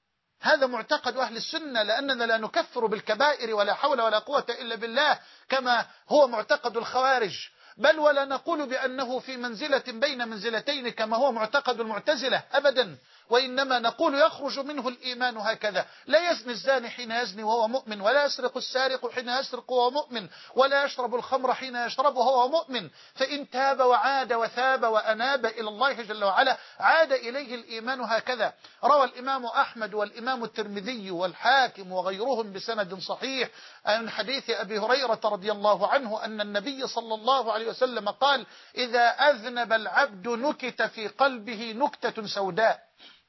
هذا معتقد أهل السنة، لأننا لا نكفر بالكبائر ولا حول ولا قوة إلا بالله كما هو معتقد الخوارج، بل ولا نقول بأنه في منزلة بين منزلتين كما هو معتقد المعتزلة أبدا، وإنما نقول يخرج منه الإيمان هكذا. لا يزني الزاني حين يزني وهو مؤمن، ولا يسرق السارق حين يسرق وهو مؤمن، ولا يشرب الخمر حين يشرب وهو مؤمن. فإن تاب وعاد وثاب وأناب إلى الله جل وعلا عاد إليه الإيمان هكذا. روى الإمام أحمد والإمام الترمذي والحاكم وغيرهم بسند صحيح عن حديث أبي هريرة رضي الله عنه أن النبي صلى الله عليه وسلم قال: إذا أذنب العبد نكت في قلبه نكتة سوداء.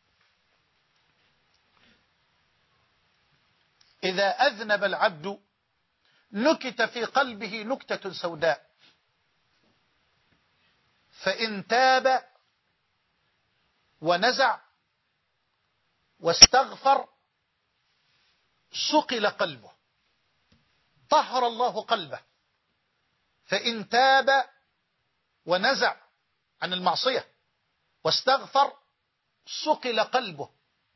إذا أذنب العبد نكت في قلبه نكتة سوداء، فإن تاب ونزع واستغفر صقل قلبه، طهر الله قلبه. فإن تاب ونزع عن المعصية واستغفر صقل قلبه،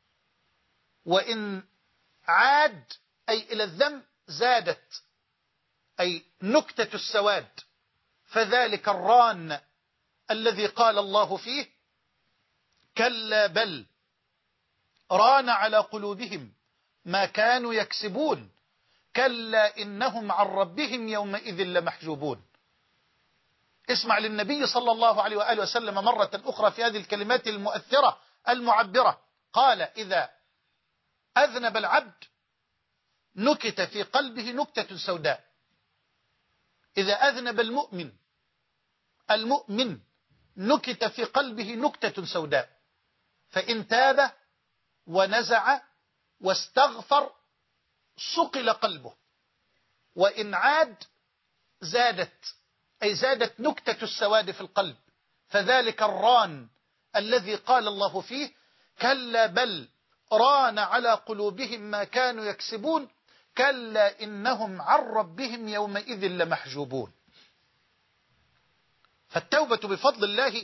وإن عاد أي إلى الذنب زادت، أي نكتة السواد. فذلك الران الذي قال الله فيه: كلا بل ران على قلوبهم ما كانوا يكسبون كلا إنهم عن ربهم يومئذ لمحجوبون. اسمع للنبي صلى الله عليه وآله وسلم مرة أخرى في هذه الكلمات المؤثرة المعبرة، قال: إذا أذنب العبد نكت في قلبه نكتة سوداء. إذا أذنب المؤمن المؤمن نكت في قلبه نكتة سوداء، فإن تاب ونزع واستغفر صقل قلبه، وإن عاد زادت، أي زادت نكتة السواد في القلب. فذلك الران الذي قال الله فيه: كلا بل ران على قلوبهم ما كانوا يكسبون كلا إنهم عن ربهم يومئذ لمحجوبون. فالتوبة بفضل الله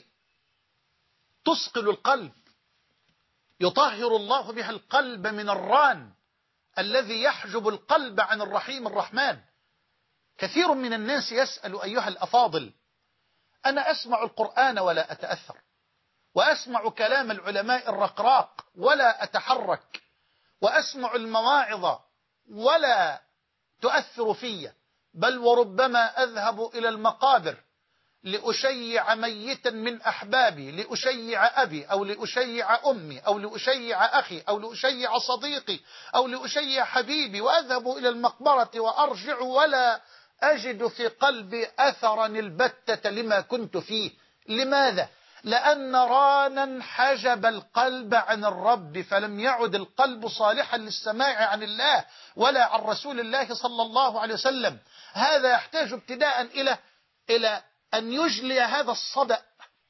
تثقل القلب، يطهر الله بها القلب من الران الذي يحجب القلب عن الرحيم الرحمن. كثير من الناس يسأل أيها الأفاضل: أنا أسمع القرآن ولا أتأثر، وأسمع كلام العلماء الرقراق ولا أتحرك، وأسمع المواعظ ولا تؤثر في، بل وربما أذهب إلى المقابر لأشيع ميتا من أحبابي، لأشيع أبي أو لأشيع أمي أو لأشيع أخي أو لأشيع صديقي أو لأشيع حبيبي، وأذهب إلى المقبرة وأرجع ولا أجد في قلبي أثرا البتة لما كنت فيه. لماذا؟ لأن رانا حجب القلب عن الرب، فلم يعد القلب صالحا للسماع عن الله ولا عن رسول الله صلى الله عليه وسلم. هذا يحتاج ابتداء إلى إلى أن يجلي هذا الصدأ،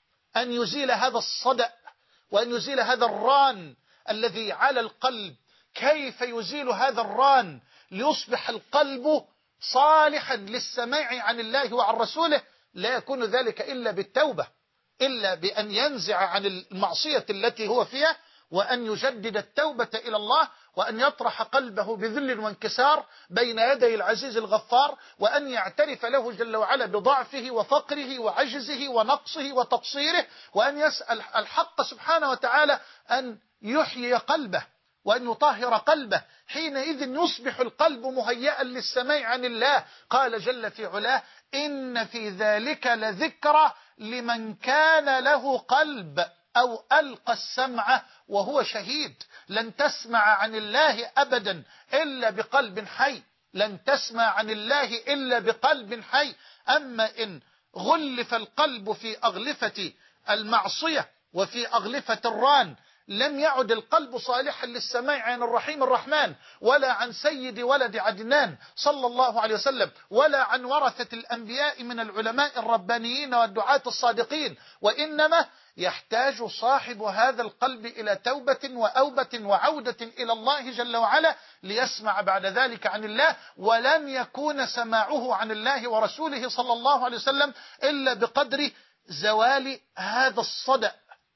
أن يزيل هذا الصدأ، وأن يزيل هذا الران الذي على القلب. كيف يزيل هذا الران ليصبح القلب صالحا للسماع عن الله وعن رسوله؟ لا يكون ذلك إلا بالتوبة، إلا بأن ينزع عن المعصية التي هو فيها، وأن يجدد التوبة إلى الله، وأن يطرح قلبه بذل وانكسار بين يدي العزيز الغفار، وأن يعترف له جل وعلا بضعفه وفقره وعجزه ونقصه وتقصيره، وأن يسأل الحق سبحانه وتعالى أن يحيي قلبه وأن يطهر قلبه. حينئذ يصبح القلب مهيئا للسماع عن الله. قال جل في علاه: إن في ذلك لذكرى لمن كان له قلب أو ألقى السمع وهو شهيد. لن تسمع عن الله أبدا إلا بقلب حي، لن تسمع عن الله إلا بقلب حي. أما إن غلف القلب في أغلفة المعصية وفي أغلفة الران، لم يعد القلب صالحا للسماع عن الرحيم الرحمن، ولا عن سيد ولد عدنان صلى الله عليه وسلم، ولا عن ورثة الأنبياء من العلماء الربانيين والدعاة الصادقين. وإنما يحتاج صاحب هذا القلب إلى توبة وأوبة وعودة إلى الله جل وعلا ليسمع بعد ذلك عن الله. ولن يكون سماعه عن الله ورسوله صلى الله عليه وسلم إلا بقدر زوال هذا الصدأ.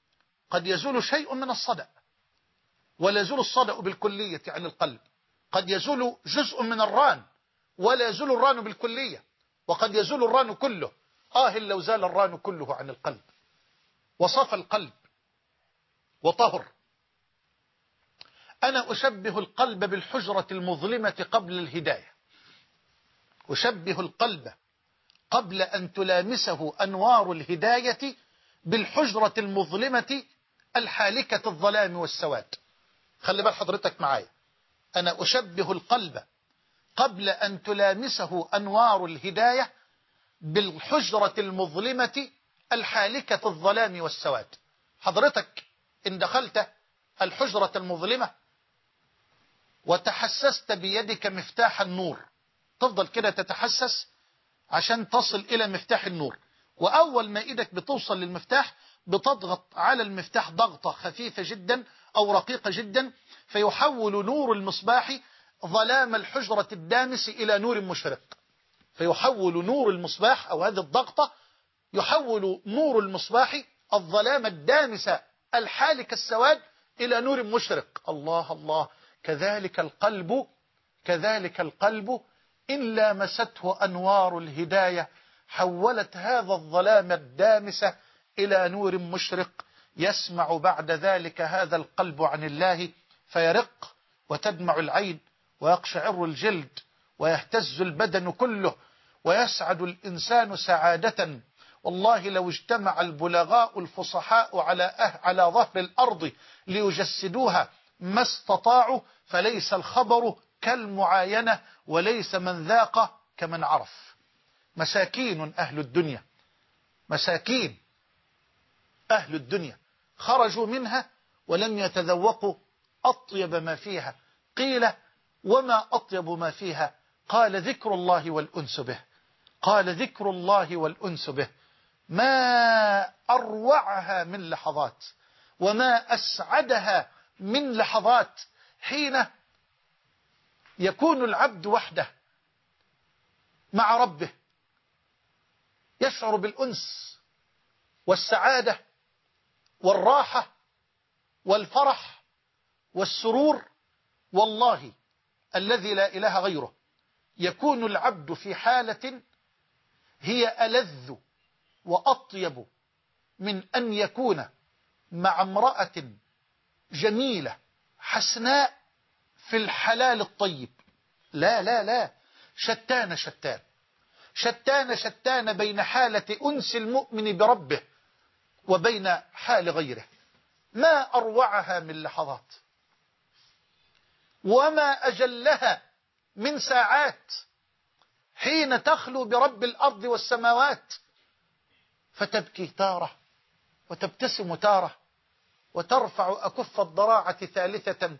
قد يزول شيء من الصدأ، ولا يزول الصدأ بالكلية عن القلب. قد يزول جزء من الران، ولا يزول الران بالكلية. وقد يزول الران كله. آه لو زال الران كله عن القلب وصفى القلب وطهر. أنا أشبه القلب بالحجرة المظلمة قبل الهداية. أشبه القلب قبل أن تلامسه أنوار الهداية بالحجرة المظلمة الحالكة الظلام والسواد. خلي بال حضرتك معايا، أنا أشبه القلب قبل أن تلامسه أنوار الهداية بالحجرة المظلمة الحالكة الظلام والسواد. حضرتك إن دخلت الحجرة المظلمة وتحسست بيدك مفتاح النور، تفضل كده تتحسس عشان تصل إلى مفتاح النور، وأول ما إيدك بتوصل للمفتاح بتضغط على المفتاح ضغطة خفيفة جدا أو رقيقة جدا، فيحول نور المصباح ظلام الحجرة الدامس إلى نور مشرق. فيحول نور المصباح أو هذه الضغطة يحول نور المصباح الظلام الدامس الحالك السواد إلى نور مشرق. الله الله. كذلك القلب، كذلك القلب إن لامسته أنوار الهداية حولت هذا الظلام الدامس إلى نور مشرق. يسمع بعد ذلك هذا القلب عن الله فيرق وتدمع العين ويقشعر الجلد ويهتز البدن كله ويسعد الإنسان سعادة. والله لو اجتمع البلغاء الفصحاء على أه على ظهر الأرض ليجسدوها ما استطاعوا، فليس الخبر كالمعاينة، وليس من ذاق كمن عرف. مساكين أهل الدنيا، مساكين أهل الدنيا خرجوا منها ولم يتذوقوا أطيب ما فيها. قيل: وما أطيب ما فيها؟ قال: ذكر الله والأنس به. قال: ذكر الله والأنس به. ما أروعها من لحظات، وما أسعدها من لحظات، حين يكون العبد وحده مع ربه يشعر بالأنس والسعادة والراحة والفرح والسرور. والله الذي لا إله غيره، يكون العبد في حالة هي ألذ وأطيب من أن يكون مع امرأة جميلة حسناء في الحلال الطيب. لا لا لا، شتان شتان شتان شتان بين حالة أنس المؤمن بربه وبين حال غيره. ما أروعها من لحظات، وما أجلها من ساعات، حين تخلو برب الأرض والسماوات فتبكي تارة وتبتسم تارة وترفع أكف الضراعة ثالثة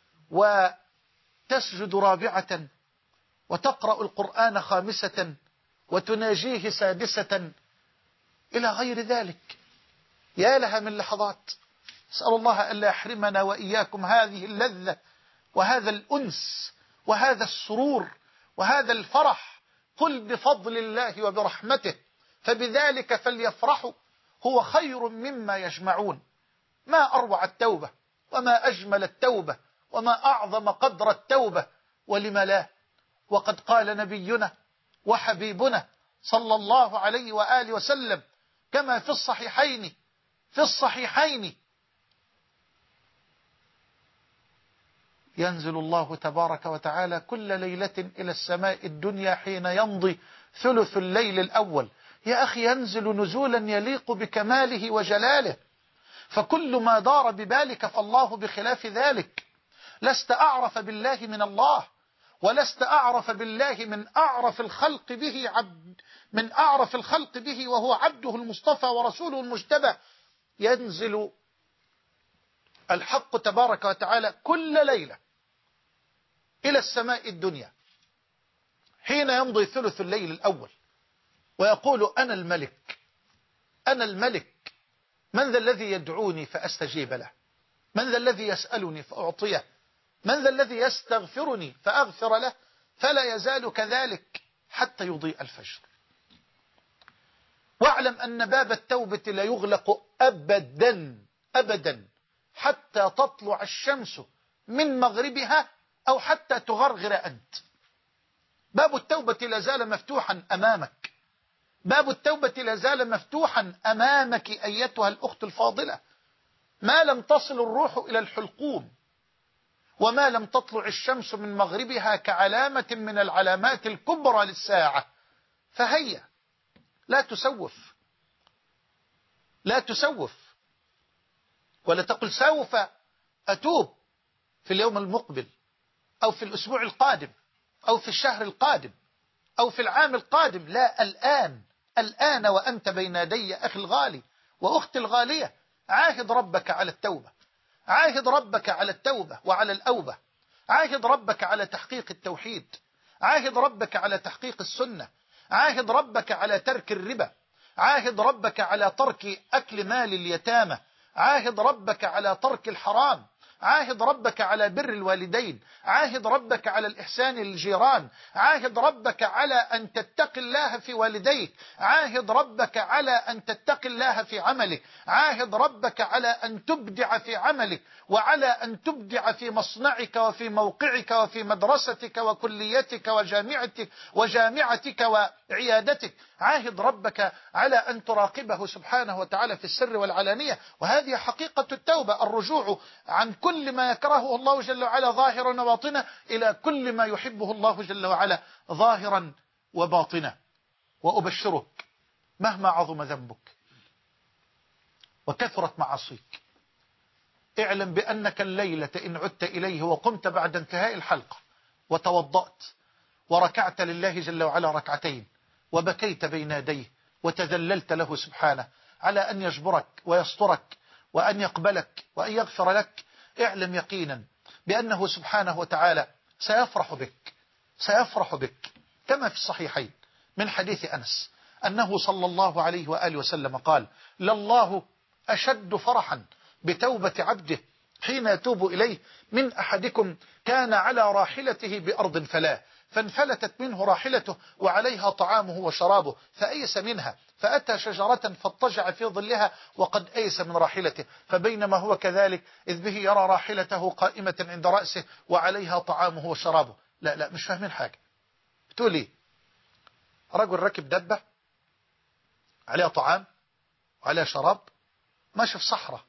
وتسجد رابعة وتقرأ القرآن خامسة وتناجيه سادسة إلى غير ذلك. يا لها من لحظات. أسأل الله ألا يحرمنا وإياكم هذه اللذة وهذا الأنس وهذا السرور وهذا الفرح. قل بفضل الله وبرحمته فبذلك فليفرحوا هو خير مما يجمعون. ما أروع التوبة وما أجمل التوبة وما أعظم قدر التوبة، ولم لا؟ وقد قال نبينا وحبيبنا صلى الله عليه وآله وسلم كما في الصحيحين في الصحيحين ينزل الله تبارك وتعالى كل ليلة إلى السماء الدنيا حين يمضي ثلث الليل الأول. يا أخي ينزل نزولا يليق بكماله وجلاله، فكل ما دار ببالك فالله بخلاف ذلك. لست أعرف بالله من الله، ولست أعرف بالله من أعرف الخلق به عبد من أعرف الخلق به وهو عبده المصطفى ورسوله المجتبى. ينزل الحق تبارك وتعالى كل ليلة إلى السماء الدنيا حين يمضي ثلث الليل الأول ويقول أنا الملك أنا الملك، من ذا الذي يدعوني فأستجيب له؟ من ذا الذي يسألني فأعطيه؟ من ذا الذي يستغفرني فأغفر له؟ فلا يزال كذلك حتى يضيء الفجر. واعلم أن باب التوبة لا يغلق أبدا أبدا حتى تطلع الشمس من مغربها أو حتى تغرغر أنت. باب التوبة لا زال مفتوحا أمامك، باب التوبة لا زال مفتوحا أمامك أيتها الأخت الفاضلة، ما لم تصل الروح إلى الحلقوم وما لم تطلع الشمس من مغربها كعلامة من العلامات الكبرى للساعة. فهيا لا تسوف لا تسوف ولا تقل سوف أتوب في اليوم المقبل أو في الأسبوع القادم أو في الشهر القادم أو في العام القادم. لا، الآن الآن وأنت بين يدي أخي الغالي وأختي الغالية. عاهد ربك على التوبة، عاهد ربك على التوبة وعلى الأوبة، عاهد ربك على تحقيق التوحيد، عاهد ربك على تحقيق السنة، عاهد ربك على ترك الربا، عاهد ربك على ترك أكل مال اليتامى، عاهد ربك على ترك الحرام، عاهد ربك على بر الوالدين، عاهد ربك على الإحسان للجيران، عاهد ربك على أن تتقي الله في والديك، عاهد ربك على أن تتقي الله في عملك، عاهد ربك على أن تبدع في عملك وعلى أن تبدع في مصنعك وفي موقعك وفي مدرستك وكليتك وجامعتك وجامعتك وعيادتك. عاهد ربك على أن تراقبه سبحانه وتعالى في السر والعلانية. وهذه حقيقة التوبة، الرجوع عن كل ما يكرهه الله جل وعلا ظاهرا وباطنا إلى كل ما يحبه الله جل وعلا ظاهرا وباطنا. وأبشرك مهما عظم ذنبك وكثرت معاصيك، اعلم بأنك الليلة إن عدت إليه وقمت بعد انتهاء الحلقة وتوضأت وركعت لله جل وعلا ركعتين وبكيت بين يديه وتذللت له سبحانه على أن يجبرك ويسترك وأن يقبلك وأن يغفر لك، اعلم يقينا بأنه سبحانه وتعالى سيفرح بك سيفرح بك كما في الصحيحين من حديث أنس أنه صلى الله عليه وآله وسلم قال: لله أشد فرحا بتوبة عبده حين يتوب إليه من أحدكم كان على راحلته بأرض فلا فانفلتت منه راحلته وعليها طعامه وشرابه فأيس منها، فأتى شجرة فاضطجع في ظلها وقد أيس من راحلته، فبينما هو كذلك إذ به يرى راحلته قائمة عند رأسه وعليها طعامه وشرابه. لا لا مش فاهمين حاجة. بتقول ايه؟ رجل ركب دبة عليها طعام وعليها شراب ماشي في صحراء،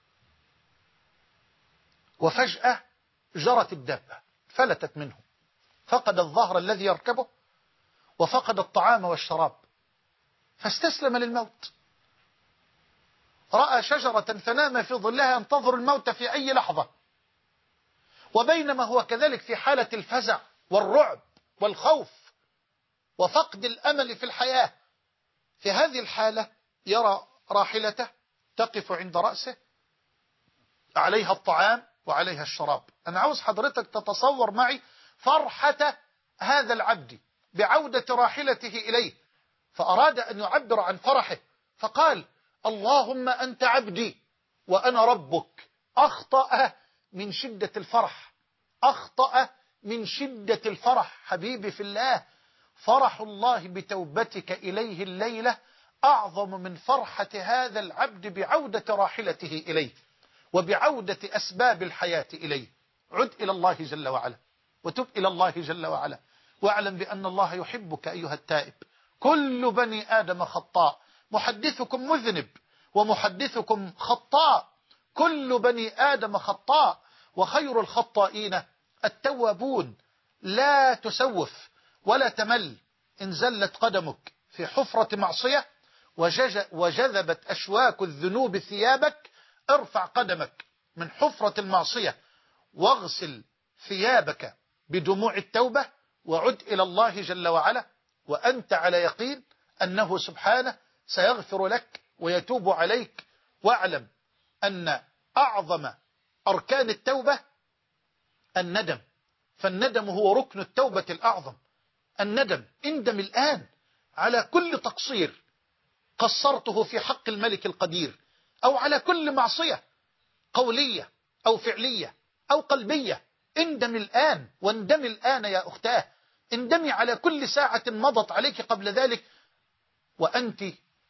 وفجأة جرت الدابة فلتت منه، فقد الظهر الذي يركبه وفقد الطعام والشراب فاستسلم للموت. رأى شجرة فنام في ظلها ينتظر الموت في أي لحظة، وبينما هو كذلك في حالة الفزع والرعب والخوف وفقد الأمل في الحياة، في هذه الحالة يرى راحلته تقف عند رأسه عليها الطعام وعليها الشراب. أنا عاوز حضرتك تتصور معي فرحة هذا العبد بعودة راحلته إليه، فأراد أن يعبر عن فرحه فقال: اللهم أنت عبدي وأنا ربك. أخطأ من شدة الفرح، أخطأ من شدة الفرح. حبيبي في الله، فرح الله بتوبتك إليه الليلة أعظم من فرحة هذا العبد بعودة راحلته إليه وبعودة أسباب الحياة إليه. عد إلى الله جل وعلا وتب إلى الله جل وعلا، واعلم بأن الله يحبك أيها التائب. كل بني آدم خطاء، محدثكم مذنب ومحدثكم خطاء، كل بني آدم خطاء وخير الخطائين التوابون. لا تسوف ولا تمل. إن زلت قدمك في حفرة معصية وجذبت أشواك الذنوب ثيابك، ارفع قدمك من حفرة المعصية واغسل ثيابك بدموع التوبة وعد إلى الله جل وعلا وأنت على يقين أنه سبحانه سيغفر لك ويتوب عليك. واعلم أن أعظم أركان التوبة الندم، فالندم هو ركن التوبة الأعظم. الندم، اندم الآن على كل تقصير قصرته في حق الملك القدير، أو على كل معصية قولية أو فعلية أو قلبية. اندم الآن واندم الآن يا أختاه. اندمي على كل ساعة مضت عليك قبل ذلك وأنت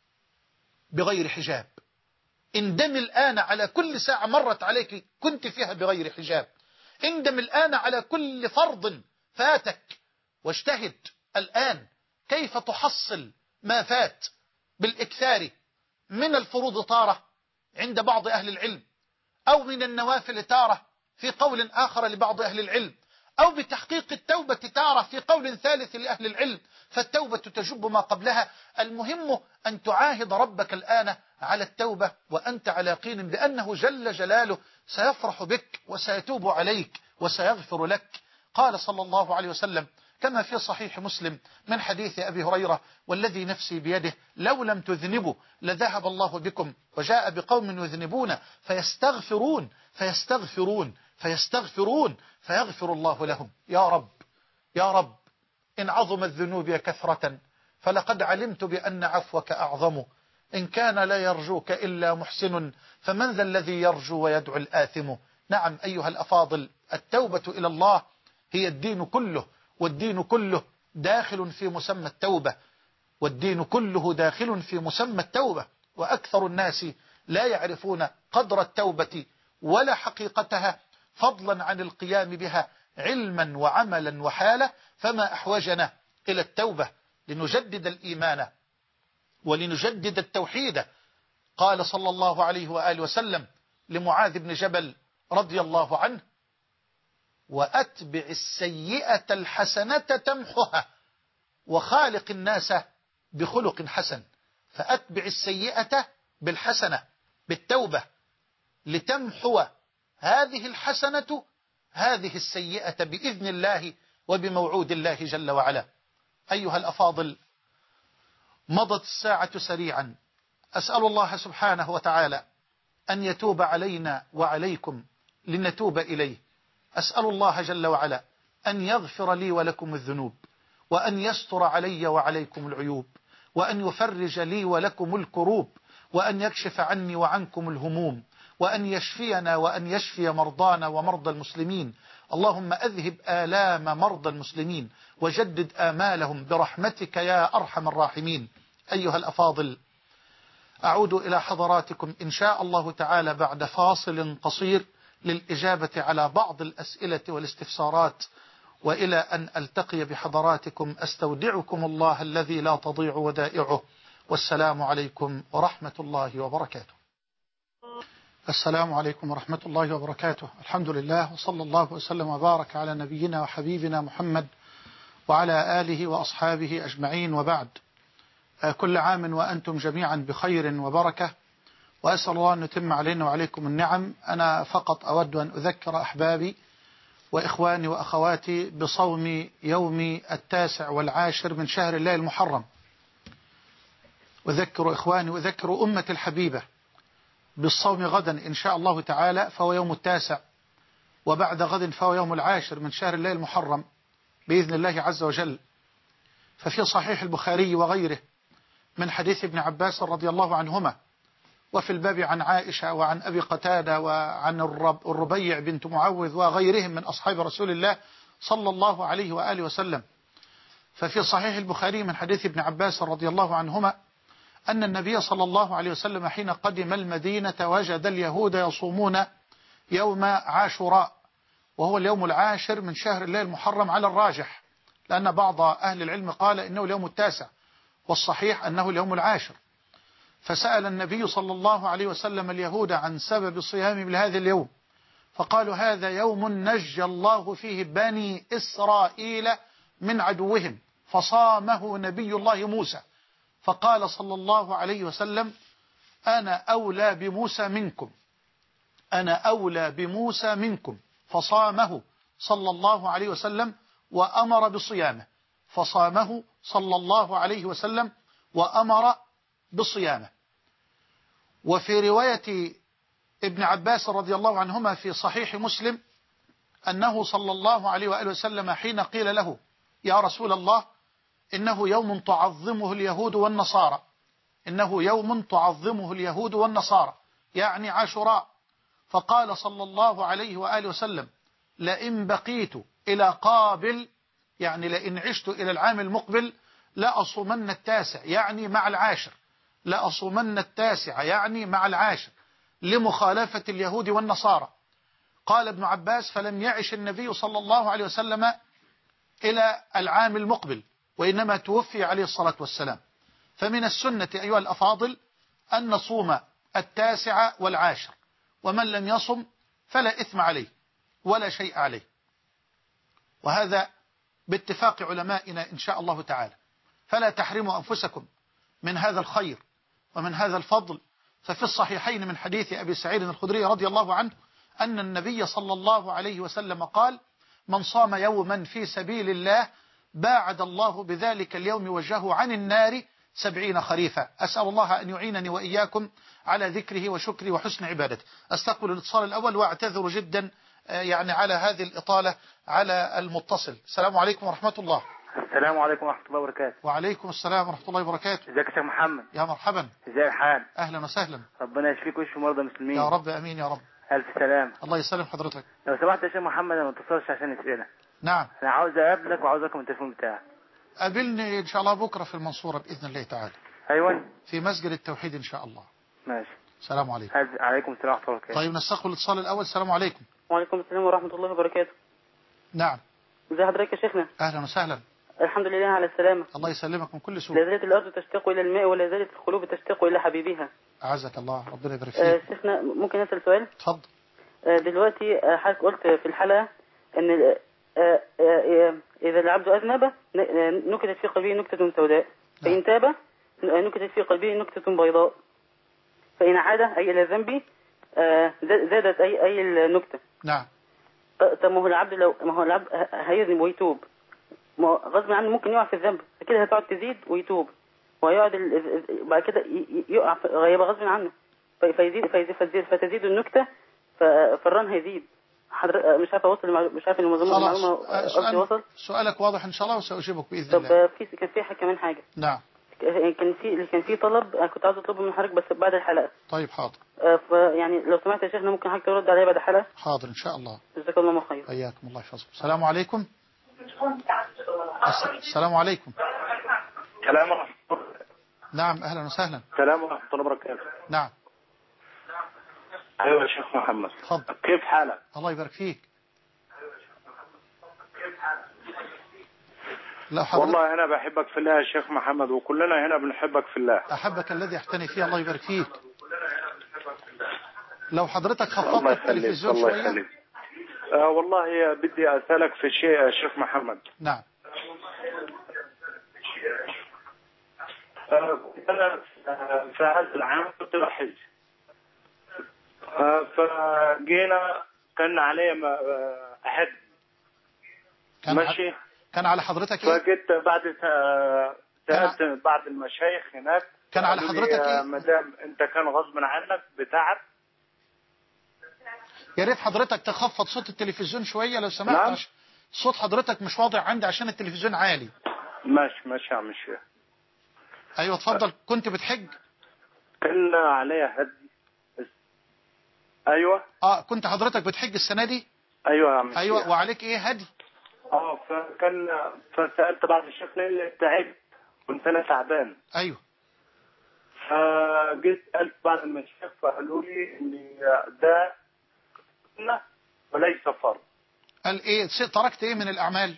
بغير حجاب. اندم الآن على كل ساعة مرت عليك كنت فيها بغير حجاب. اندم الآن على كل فرض فاتك، واجتهد الآن كيف تحصل ما فات بالإكثار من الفروض تارة عند بعض أهل العلم، أو من النوافل تارة في قول آخر لبعض أهل العلم، أو بتحقيق التوبة تارة في قول ثالث لأهل العلم، فالتوبة تجب ما قبلها. المهم أن تعاهد ربك الآن على التوبة وأنت على يقين بأنه جل جلاله سيفرح بك وسيتوب عليك وسيغفر لك. قال صلى الله عليه وسلم كما في صحيح مسلم من حديث أبي هريرة: والذي نفسي بيده لو لم تذنبوا لذهب الله بكم وجاء بقوم يذنبون فيستغفرون فيستغفرون فيستغفرون فيغفر الله لهم. يا رب يا رب، إن عظم الذنوب كثرة فلقد علمت بأن عفوك أعظم، إن كان لا يرجوك إلا محسن فمن ذا الذي يرجو ويدعو الآثم. نعم أيها الأفاضل، التوبة إلى الله هي الدين كله، والدين كله داخل في مسمى التوبة، والدين كله داخل في مسمى التوبة. وأكثر الناس لا يعرفون قدر التوبة ولا حقيقتها، فضلا عن القيام بها علما وعملا وحالا. فما أحوجنا إلى التوبة لنجدد الإيمان ولنجدد التوحيد. قال صلى الله عليه وآله وسلم لمعاذ بن جبل رضي الله عنه: وأتبع السيئة الحسنة تمحها وخالق الناس بخلق حسن. فأتبع السيئة بالحسنة بالتوبة لتمحو هذه الحسنة هذه السيئة بإذن الله وبموعود الله جل وعلا. أيها الأفاضل، مضت الساعة سريعا. أسأل الله سبحانه وتعالى أن يتوب علينا وعليكم لنتوب إليه. أسأل الله جل وعلا أن يغفر لي ولكم الذنوب، وأن يستر علي وعليكم العيوب، وأن يفرج لي ولكم الكروب، وأن يكشف عني وعنكم الهموم، وأن يشفينا وأن يشفي مرضانا ومرضى المسلمين. اللهم أذهب آلام مرضى المسلمين وجدد آمالهم برحمتك يا أرحم الراحمين. أيها الأفاضل، أعود إلى حضراتكم إن شاء الله تعالى بعد فاصل قصير للإجابة على بعض الأسئلة والاستفسارات، وإلى أن ألتقي بحضراتكم أستودعكم الله الذي لا تضيع ودائعه، والسلام عليكم ورحمة الله وبركاته. السلام عليكم ورحمة الله وبركاته. الحمد لله، وصلى الله وسلم وبارك على نبينا وحبيبنا محمد وعلى آله وأصحابه أجمعين، وبعد. كل عام وأنتم جميعا بخير وبركة، وأسأل الله أن يتم علينا وعليكم النعم. أنا فقط أود أن أذكر أحبابي وإخواني وأخواتي بصوم يوم التاسع والعاشر من شهر الله المحرم. أذكر إخواني وأذكر أمة الحبيبة بالصوم غدا إن شاء الله تعالى، فهو يوم التاسع، وبعد غد فهو يوم العاشر من شهر الله المحرم بإذن الله عز وجل. ففي صحيح البخاري وغيره من حديث ابن عباس رضي الله عنهما، وفي الباب عن عائشة وعن أبي قتادة وعن الربيع بنت معوذ وغيرهم من أصحاب رسول الله صلى الله عليه وآله وسلم. ففي صحيح البخاري من حديث ابن عباس رضي الله عنهما أن النبي صلى الله عليه وسلم حين قدم المدينة وجد اليهود يصومون يوم عاشوراء، وهو اليوم العاشر من شهر الله المحرم على الراجح، لأن بعض أهل العلم قال إنه اليوم التاسع، والصحيح أنه اليوم العاشر. فسأل النبي صلى الله عليه وسلم اليهود عن سبب صيامهم لهذا اليوم، فقالوا هذا يوم نجى الله فيه بني إسرائيل من عدوهم، فصامه نبي الله موسى. فقال صلى الله عليه وسلم أنا أولى بموسى منكم، أنا أولى بموسى منكم، فصامه صلى الله عليه وسلم وأمر بصيامه، فصامه صلى الله عليه وسلم وأمر بصيامه. وفي رواية ابن عباس رضي الله عنهما في صحيح مسلم أنه صلى الله عليه وآله وسلم حين قيل له يا رسول الله إنه يوم تعظمه اليهود والنصارى، إنه يوم تعظمه اليهود والنصارى يعني عاشوراء، فقال صلى الله عليه وآله وسلم لئن بقيت إلى قابل، يعني لئن عشت إلى العام المقبل لأصومن التاسع يعني مع العاشر، لأصومن التاسع يعني مع العاشر لمخالفة اليهود والنصارى. قال ابن عباس فلم يعش النبي صلى الله عليه وسلم إلى العام المقبل، وإنما توفي عليه الصلاة والسلام. فمن السنة أيها الأفاضل أن نصوم التاسع والعاشر، ومن لم يصم فلا إثم عليه ولا شيء عليه، وهذا باتفاق علمائنا إن شاء الله تعالى. فلا تحرموا أنفسكم من هذا الخير ومن هذا الفضل. ففي الصحيحين من حديث أبي سعيد الخدري رضي الله عنه أن النبي صلى الله عليه وسلم قال من صام يوما في سبيل الله باعد الله بذلك اليوم وجهه عن النار سبعين خريفا. أسأل الله أن يعينني وإياكم على ذكره وشكره وحسن عبادته. أستقبل الاتصال الأول وأعتذر جدا يعني على هذه الإطالة على المتصل. السلام عليكم ورحمة الله. السلام عليكم ورحمة الله وبركاته. وعليكم السلام ورحمة الله وبركاته. ازيك يا شيخ محمد؟ يا مرحبا. ازاي الحال؟ أهلا وسهلا. ربنا يشفيك ويشفي مرضى المسلمين يا رب أمين يا رب. ألف سلام. الله يسلم حضرتك. لو سمحت يا شيخ محمد أنا ما اتصلش عشان أسئلة. نعم. أنا عاوز أقابلك وعاوز رقم التليفون بتاعك. قابلني إن شاء الله بكرة في المنصورة بإذن الله تعالى. أيوة. في مسجد التوحيد إن شاء الله. ماشي. السلام عليكم. عليكم السلام ورحمة الله وبركاته. طيب نستقبل الاتصال الأول. السلام عليكم. وعليكم السلام ورحمة الله وبركاته. نعم. ازي حضرتك يا شيخنا؟ أهلا وسهلا. الحمد لله على السلامة. الله يسلمك من كل سوء. لا زالت الأرض تشتاق إلى الماء ولا زالت القلوب تشتاق إلى حبيبها. أعزك الله، ربنا يبارك فيك. آه شيخنا ممكن أسأل سؤال؟ اتفضل. آه دلوقتي آه حضرتك قلت في الحلقة أن آه آه آه إذا العبد أذنب نكتت في قلبه نكتة سوداء، فإن تاب نكتت في قلبه نكتة بيضاء، فإن عاد أي إلى ذنبه آه زادت أي أي النكتة. نعم. طب ما هو العبد لو ما هو العبد هيذنب ويتوب، ما غصب عنه ممكن يقع في الذنب، فكده هتقعد تزيد ويتوب ويقعد ال... بعد كده يقع غيبه غصب عنه فيزيد فيزيد فتزيد فتزيد النكته فالرن هيزيد. حضر... مش عارف اوصل مش عارف ان المعلومه سؤال... وصل. سؤالك واضح ان شاء الله وساجيبك باذن طب الله. طب في كان في كمان حاجه. نعم. كان في كان في طلب أنا كنت عاوز اطلبه من حضرتك بس بعد الحلقه. طيب حاضر. فيعني لو سمحت يا شيخنا ممكن حضرتك ترد عليا بعد الحلقه؟ حاضر إن شاء الله. جزاك الله خير. حياكم الله يحفظكم. السلام عليكم. السلام عليكم. السلام ورحمة الله. نعم أهلا وسهلا. السلام ورحمة الله وبركاته. نعم. أيوة يا شيخ محمد. تفضل. كيف حالك؟ الله يبارك فيك. لا حضرتك. والله أنا بحبك في الله يا شيخ محمد وكلنا هنا بنحبك في الله. أحبك الذي احتني فيه. الله يبارك فيك. لو حضرتك خفضت التلفزيون الله شوية. يخليك. آه والله بدي أسألك في شيء يا شيخ محمد. نعم. آه أنا في هذا العام كنت بحج. آه فجينا كان علي أحد. كان ماشي. كان على حضرتك إيه؟ فجيت بعد سألت بعض المشايخ هناك. كان على حضرتك إيه؟ مدام أنت كان غصب عنك بتعب. يا ريت حضرتك تخفض صوت التلفزيون شوية لو سمحت. نعم. صوت حضرتك مش واضح عندي عشان التلفزيون عالي. ماشي ماشي يا عم الشيخ. ايوه اتفضل. كنت بتحج؟ كان عليها هدي. ايوه. اه كنت حضرتك بتحج السنة دي؟ ايوه يا عم الشيخ. ايوه وعليك ايه هدي؟ اه فكان فسألت بعض الشيخ ليه تعبت كنت انا تعبان. ايوه. فجيت سألت بعض المشايخ فقالوا لي ان ده سنة وليس فرض. قال ايه تركت ايه من الاعمال؟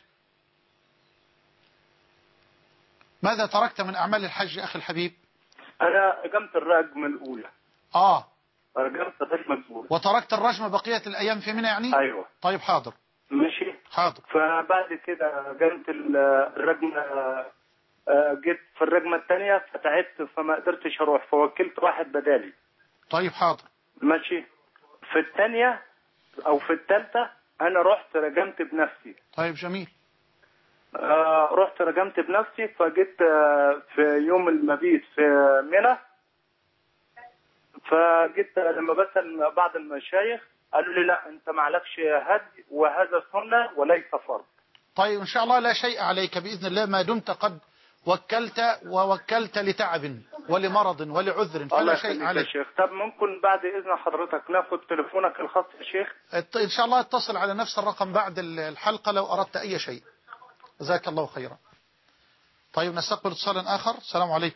ماذا تركت من اعمال الحج اخي الحبيب؟ انا قمت الرجم الاولى. اه رجمت الرجم الاولى. وتركت الرجم بقية الايام في منى يعني؟ ايوه. طيب حاضر. ماشي. حاضر. فبعد كده قمت الرجمة جيت في الرجمة الثانية فتعبت فما قدرتش اروح فوكلت واحد بدالي. طيب حاضر. ماشي. في الثانية او في الثالثة انا رحت رجمت بنفسي. طيب جميل. آه رحت رجمت بنفسي فجيت آه في يوم المبيت في منى. فجيت لما بسأل بعض المشايخ قالوا لي لا انت معلكش هدي وهذا سنة وليس فرض. طيب ان شاء الله لا شيء عليك باذن الله ما دمت قد وكلت ووكلت لتعب ولمرض ولعذر فلا شيء عليك. شيخ طب ممكن بعد اذن حضرتك ناخد تليفونك الخاص يا شيخ؟ ان شاء الله اتصل على نفس الرقم بعد الحلقة لو اردت اي شيء. جزاك الله خيرا. طيب نستقبل اتصالا اخر. السلام عليكم.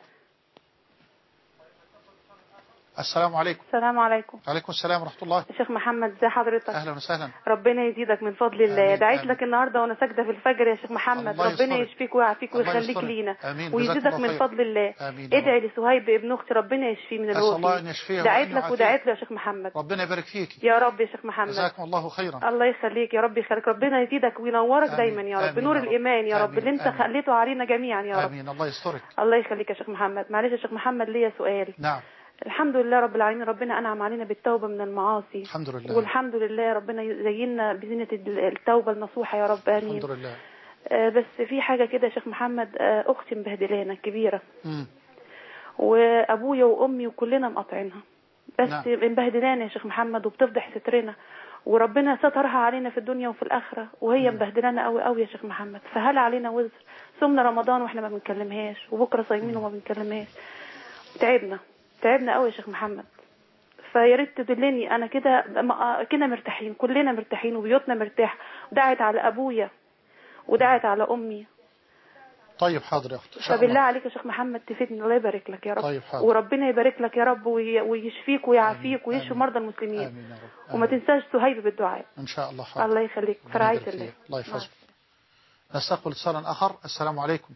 السلام عليكم. السلام عليكم. وعليكم السلام ورحمة الله. شيخ محمد ازي حضرتك؟ اهلا وسهلا. ربنا يزيدك من فضل الله. دعيت لك النهارده وانا ساجده في الفجر يا شيخ محمد ربنا يشفيك ويعافيك ويخليك لينا ويزيدك من فضل الله. ادعي لسهيب ابن اختي ربنا يشفيه من الروح. دعيت لك ودعيت له يا شيخ محمد. ربنا يبارك فيك يا رب يا شيخ محمد. جزاكم الله خيرا. الله يخليك يا رب يخليك. ربنا يزيدك وينورك دايما يا رب بنور الايمان يا رب اللي انت خليته علينا جميعا يا رب. امين. الله يسترك. الله يخليك يا شيخ محمد. معلش يا شيخ محمد ليا سؤال. نعم. الحمد لله رب العالمين ربنا أنعم علينا بالتوبة من المعاصي. الحمد لله. والحمد لله ربنا يزيننا بزينة التوبة النصوحة يا رب آمين. الحمد لله. آه بس في حاجة كده يا شيخ محمد. آه أختي مبهدلانا كبيرة. امم وأبويا وأمي وكلنا مقاطعينها بس نعم. مبهدلانا يا شيخ محمد وبتفضح سترنا وربنا سترها علينا في الدنيا وفي الآخرة وهي مبهدلانا قوي قوي يا شيخ محمد. فهل علينا وزر؟ صمنا رمضان واحنا ما بنكلمهاش وبكرة صايمين وما بنكلمهاش. تعبنا تعبنا قوي يا شيخ محمد. فيا ريت تدلني انا كده كده مرتاحين كلنا مرتاحين وبيوتنا مرتاح. دعت على ابويا ودعت على امي. طيب حاضر يا اختي. فبالله عليك يا شيخ محمد تفيدني. الله يبارك لك يا رب. طيب حاضر. وربنا يبارك لك يا رب ويشفيك ويعافيك ويشفي مرضى المسلمين. آمين يا رب. آمين. وما تنساش سهيب بالدعاء ان شاء الله. حاضر. الله يخليك في رعاية الله. الله يحفظك. نستقبل اتصالا اخر. السلام عليكم.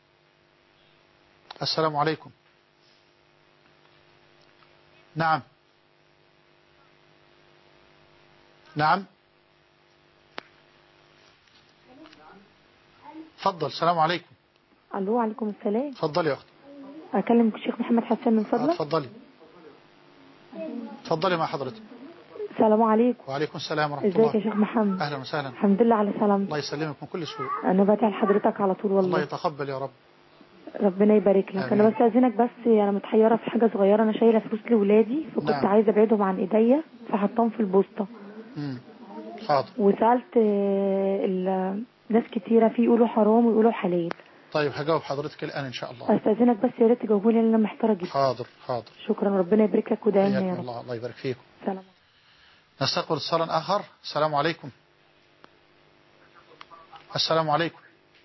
السلام عليكم. نعم نعم تفضل. السلام عليكم. الو عليكم السلام. تفضلي يا اختي. اكلم الشيخ محمد حسان من فضلك. تفضلي تفضلي مع حضرتك. السلام عليكم. وعليكم السلام ورحمة الله. ازيك يا شيخ محمد؟ اهلا وسهلا. الحمد لله على سلامتك. الله يسلمك من كل سوء. انا بدعي لحضرتك على طول والله. الله يتقبل يا رب. ربنا يبارك لك. آمين. انا بس اذنك بس انا متحيره في حاجه صغيره. انا شايله فلوس لاولادي فكنت نعم. عايزه ابعدهم عن ايديا فحطهم في البوسطه. امم حاضر. وسالت ال- ناس كتيره في يقولوا حرام ويقولوا حلال طيب هجاوب حضرتك الآن إن شاء الله. استاذنك بس يا ريت تجاوبوا لي لأن انا محتاره جدا. حاضر حاضر. شكرا، ربنا يبارك لك وداعمنا يا حياكم رب. الله، الله يبارك فيكم. سلام. نستقبل اتصالا آخر. السلام عليكم. السلام عليكم.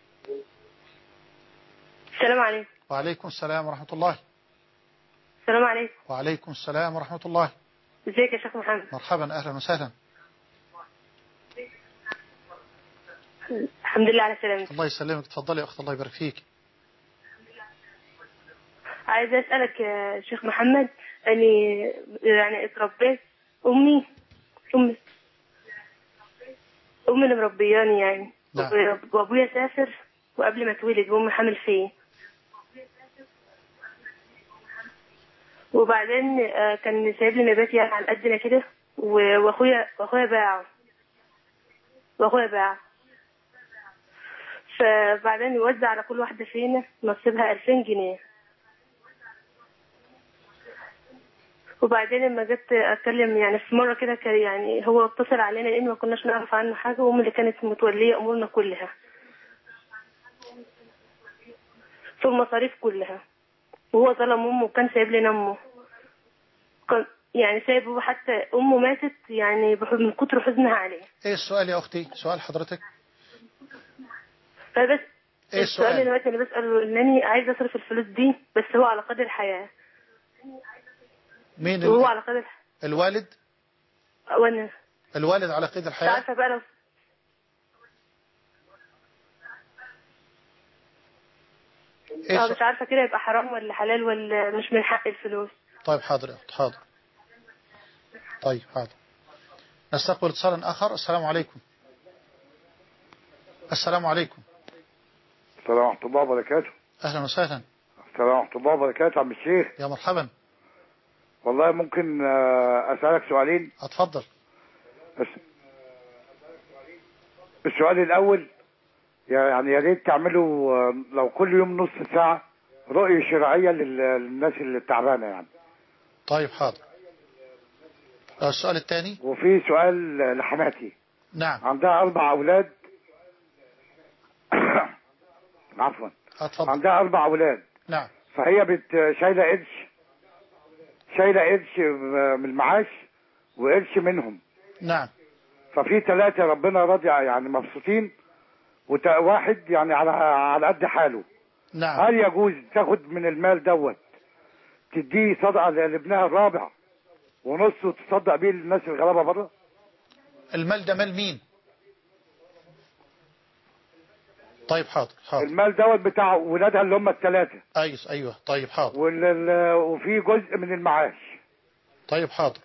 السلام عليكم. وعليكم السلام ورحمة الله. السلام عليكم. وعليكم السلام ورحمة الله. ازيك يا شيخ محمد؟ مرحبا، أهلا وسهلا. الحمد لله على سلامتك. الله يسلمك، تفضلي يا أخت، الله يبارك فيك. عايزة أسألك يا شيخ محمد، أني يعني اتربيت أمي أمي أمي اللي مربياني يعني. نعم. وأبويا سافر وقبل ما اتولد وأمي حامل فيه. وبعدين آه، كان سايب لي نبات يعني على قدنا كده، و- وأخويا وأخويا باعه وأخويا باعه فبعدين يوزع على كل واحدة فينا نصيبها ألفين جنيه. وبعدين لما جيت أتكلم يعني في مرة كده كان يعني هو اتصل علينا لأن ما كناش نعرف عنه حاجة، وأمي اللي كانت متولية أمورنا كلها في المصاريف كلها، وهو ظلم أمه وكان سايب لنا أمه، كان يعني سايبه حتى أمه ماتت يعني بح- من كتر حزنها عليه. إيه السؤال يا أختي؟ سؤال حضرتك؟ فبس إيه السؤال السؤال؟ اللي اللي بسأله إنني عايزة أصرف الفلوس دي، بس هو على قدر الحياة. مين وهو ال... على قدر الوالد؟ وأنا الوالد على قيد مش الحياة؟ عارفة بقى لو إيه اه السؤال؟ مش عارفة كده يبقى حرام ولا حلال ولا مش من حق الفلوس. طيب حاضر يا أخت، حاضر. طيب حاضر. نستقبل اتصالا آخر. السلام عليكم. السلام عليكم. السلام ورحمة الله وبركاته. أهلا وسهلا. السلام ورحمة الله وبركاته عم الشيخ. يا مرحبا. والله ممكن آه، أسألك سؤالين؟ أتفضل. الس- السؤال الأول، يعني يا ريت تعملوا آه، لو كل يوم نص ساعة رؤية شرعية لل- للناس اللي تعبانة يعني. طيب حاضر. السؤال الثاني. وفي سؤال لحماتي. نعم. عندها أربع أولاد. عفوا. أتفضل. عندها أربع أولاد. نعم. فهي بت شايلة قرش شايلة قرش من المعاش وقرش منهم. نعم. ففي ثلاثة ربنا راضي يعني مبسوطين، وواحد يعني على على قد حاله. نعم. هل يجوز تاخد من المال دوت تديه صدقة لابنها الرابع ونصه تصدق بيه للناس الغلابة بره؟ المال ده مال مين؟ طيب حاضر حاضر. المال دوت بتاع ولادها اللي هم الثلاثة. أيوه أيوه. طيب حاضر. وال- وفي جزء من المعاش. طيب حاضر.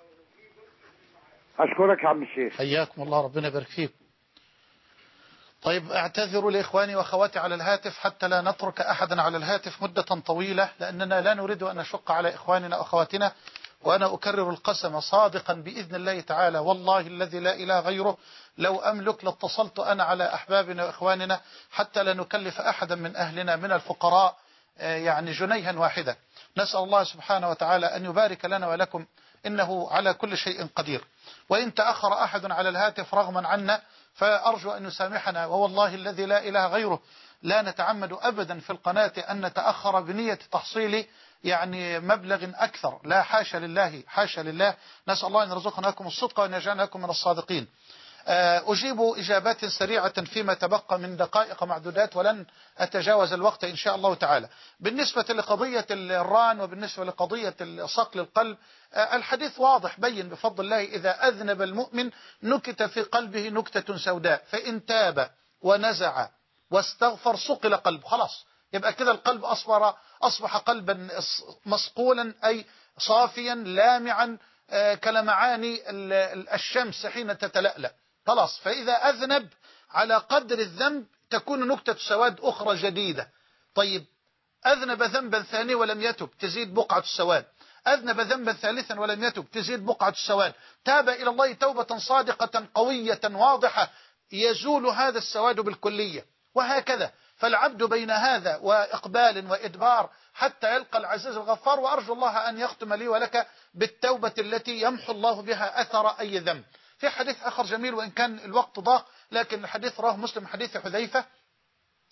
أشكرك يا عم الشيخ. حياكم الله، ربنا يبارك فيكم. طيب اعتذروا لإخواني وأخواتي على الهاتف حتى لا نترك أحدا على الهاتف مدة طويلة، لأننا لا نريد أن نشق على إخواننا وأخواتنا. وأنا أكرر القسم صادقا بإذن الله تعالى، والله الذي لا إله غيره، لو أملك لاتصلت أنا على أحبابنا وإخواننا حتى لا نكلف أحدا من أهلنا من الفقراء يعني جنيها واحدة. نسأل الله سبحانه وتعالى أن يبارك لنا ولكم، إنه على كل شيء قدير. وإن تأخر أحد على الهاتف رغما عنا فأرجو أن يسامحنا، ووالله الذي لا إله غيره لا نتعمد أبدا في القناة أن نتأخر بنية تحصيل يعني مبلغ أكثر، لا حاشا لله، حاشا لله. نسأل الله أن يرزقنا لكم الصدق وأن يجعلنا لكم من الصادقين. أجيب إجابات سريعة فيما تبقى من دقائق معدودات ولن أتجاوز الوقت إن شاء الله تعالى. بالنسبة لقضية الران وبالنسبة لقضية صقل القلب، الحديث واضح بين بفضل الله، إذا أذنب المؤمن نكت في قلبه نكتة سوداء، فإن تاب ونزع واستغفر صقل قلبه، خلاص يبقى كده القلب أصبح, أصبح قلبا مصقولا، أي صافيا لامعا كلمعاني الشمس حين تتلألأ، خلاص. فإذا أذنب على قدر الذنب تكون نكتة سواد أخرى جديدة. طيب أذنب ذنبا ثانيا ولم يتب تزيد بقعة السواد، أذنب ذنبا ثالثا ولم يتب تزيد بقعة السواد، تاب إلى الله توبة صادقة قوية واضحة يزول هذا السواد بالكلية، وهكذا. فالعبد بين هذا وإقبال وإدبار حتى يلقى العزيز الغفار. وأرجو الله أن يختم لي ولك بالتوبة التي يمحو الله بها أثر أي ذنب. في حديث آخر جميل وإن كان الوقت ضاق، لكن الحديث رواه مسلم حديث حذيفة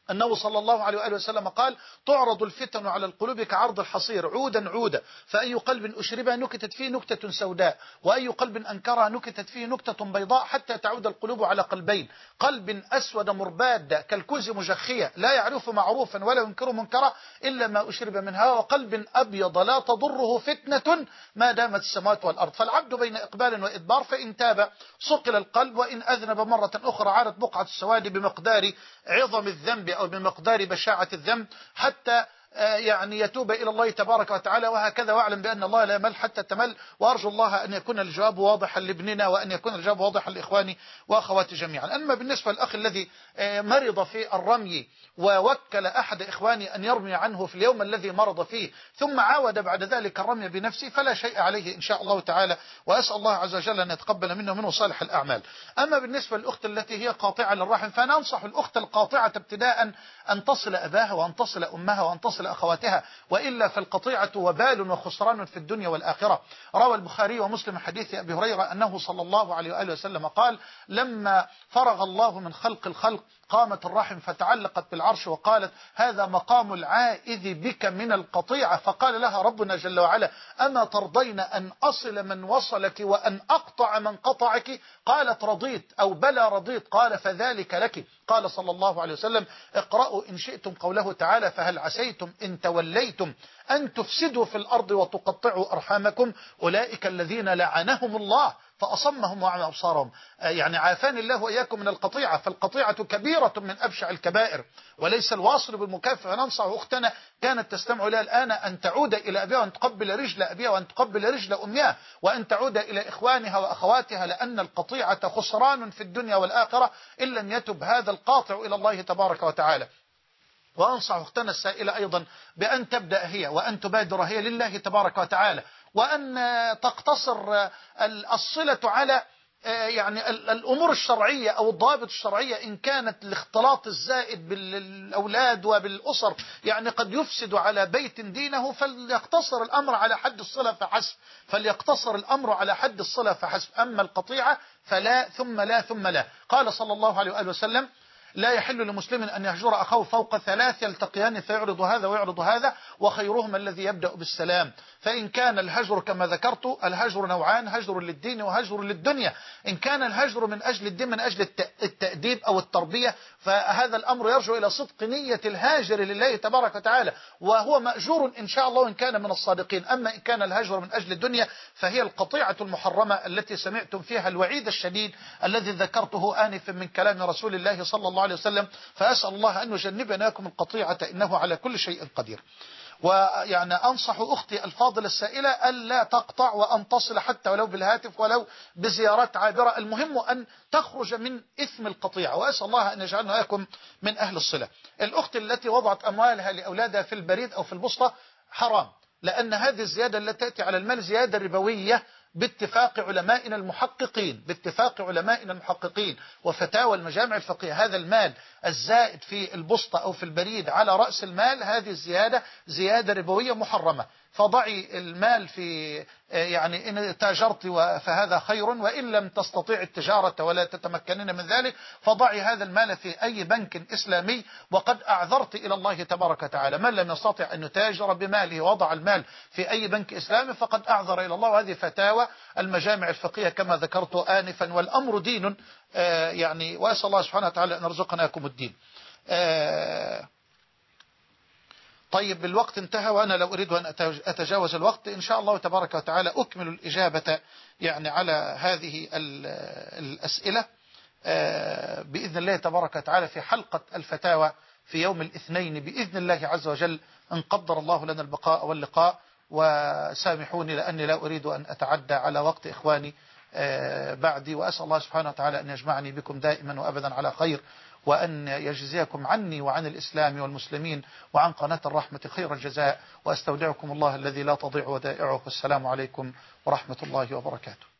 أنه صلى الله عليه وآله وسلم قال تعرض الفتن على القلوب كعرض الحصير عودا عودا، فأي قلب أشربها نكتت فيه نكتة سوداء، وأي قلب أنكرها نكتت فيه نكتة بيضاء، حتى تعود القلوب على قلبين، قلب أسود مرباد كالكوز مجخية لا يعرف معروفا ولا ينكر منكرا إلا ما أشرب منها، وقلب أبيض لا تضره فتنة ما دامت السماوات والأرض. فالعبد بين إقبال وإدبار، فإن تاب صقل القلب، وإن أذنب مرة أخرى عادت بقعة السواد بمقدار عظم الذنب أو بمقدار بشاعة الذنب حتى يعني يتوب إلى الله تبارك وتعالى. وهكذا، واعلم بأن الله لا يمل حتى تمل، وأرجو الله أن يكون الجواب واضحا لابننا وأن يكون الجواب واضحا لإخواني وأخواتي جميعا. أما بالنسبة للأخ الذي مرض في الرمي ووكل أحد إخواني أن يرمي عنه في اليوم الذي مرض فيه ثم عاود بعد ذلك الرمي بنفسه، فلا شيء عليه إن شاء الله تعالى، وأسأل الله عز وجل أن يتقبل منه منه صالح الأعمال. أما بالنسبة للأخت التي هي قاطعة للرحم، فأنا أنصح الأخت القاطعة ابتداء أن تصل أباها وأن تصل أمها وأن تصل أخواتها، وإلا فالقطيعة وبال وخسران في الدنيا والآخرة. روى البخاري ومسلم حديث أبي هريرة أنه صلى الله عليه وآله وسلم قال لما فرغ الله من خلق الخلق قامت الرحم فتعلقت بالعرش وقالت هذا مقام العائذ بك من القطيعة، فقال لها ربنا جل وعلا أما ترضين أن أصل من وصلك وأن أقطع من قطعك؟ قالت رضيت أو بلى رضيت، قال فذلك لك. قال صلى الله عليه وسلم اقرأوا إن شئتم قوله تعالى فهل عسيتم إن توليتم أن تفسدوا في الأرض وتقطعوا أرحامكم أولئك الذين لعنهم الله فأصمهم وعمى أبصارهم. يعني عافاني الله وإياكم من القطيعة، فالقطيعة كبيرة من أبشع الكبائر وليس الواصل بالمكافئ. فننصح أختنا كانت تستمع لها الآن أن تعود إلى أبيها وأن تقبل رجل أبيها وأن تقبل رجل أمها وأن تعود إلى إخوانها وأخواتها، لأن القطيعة خسران في الدنيا والآخرة إن لم يتب هذا القاطع إلى الله تبارك وتعالى. وأنصح أختنا السائلة أيضا بأن تبدأ هي وأن تبادر هي لله تبارك وتعالى، وأن تقتصر الصلة على يعني الأمور الشرعية أو الضوابط الشرعية. إن كانت الاختلاط الزائد بالأولاد وبالأسر يعني قد يفسد على بيت دينه، فليقتصر الأمر على حد الصلة فحسب فليقتصر الأمر على حد الصلة فحسب. أما القطيعة فلا ثم لا ثم لا. قال صلى الله عليه وآله وسلم لا يحل لمسلم أن يهجر أخاه فوق ثلاث يلتقيان فيعرض هذا ويعرض هذا وخيرهم الذي يبدأ بالسلام. فإن كان الهجر كما ذكرت الهجر نوعان، هجر للدين وهجر للدنيا. إن كان الهجر من أجل الدين من أجل التأديب أو التربية فهذا الأمر يرجع إلى صدق نية الهاجر لله تبارك وتعالى وهو مأجور إن شاء الله إن كان من الصادقين. أما إن كان الهجر من أجل الدنيا فهي القطيعة المحرمة التي سمعتم فيها الوعيد الشديد الذي ذكرته آنفا من كلام رسول الله صلى الله عليه وسلم. فأسأل الله أن يجنبنا لكم القطيعة إنه على كل شيء قدير. ويعني أنصح أختي الفاضلة السائلة ألا تقطع وأن تصل حتى ولو بالهاتف ولو بزيارات عابرة، المهم أن تخرج من إثم القطيعة، وأسأل الله أن يجعلنا لكم من أهل الصلة. الأخت التي وضعت أموالها لأولادها في البريد أو في البسطة حرام، لأن هذه الزيادة التي تأتي على المال زيادة ربوية باتفاق علمائنا المحققين باتفاق علمائنا المحققين وفتاوى المجامع الفقهية. هذا المال الزائد في البسطة أو في البريد على رأس المال هذه الزيادة زيادة ربوية محرمة. فضعي المال في يعني إن تاجرت فهذا خير، وإن لم تستطيع التجارة ولا تتمكنين من ذلك فضعي هذا المال في أي بنك إسلامي. وقد أعذرت إلى الله تبارك وتعالى من لم يستطع أن يتاجر بماله وضع المال في أي بنك إسلامي فقد أعذر إلى الله. وهذه فتاوى المجامع الفقهية كما ذكرت آنفا، والأمر دين يعني، وأسأل الله سبحانه وتعالى أن يرزقنا لكم الدين. طيب الوقت انتهى وأنا لو أريد أن أتجاوز الوقت إن شاء الله تبارك وتعالى أكمل الإجابة يعني على هذه الأسئلة بإذن الله تبارك وتعالى في حلقة الفتاوى في يوم الاثنين بإذن الله عز وجل إن قدر الله لنا البقاء واللقاء. وسامحوني لأني لا أريد أن أتعدى على وقت إخواني بعدي، وأسأل الله سبحانه وتعالى أن يجمعني بكم دائما وأبدا على خير، وأن يجزيكم عني وعن الإسلام والمسلمين وعن قناة الرحمة خير الجزاء. وأستودعكم الله الذي لا تضيع ودائعه، والسلام عليكم ورحمة الله وبركاته.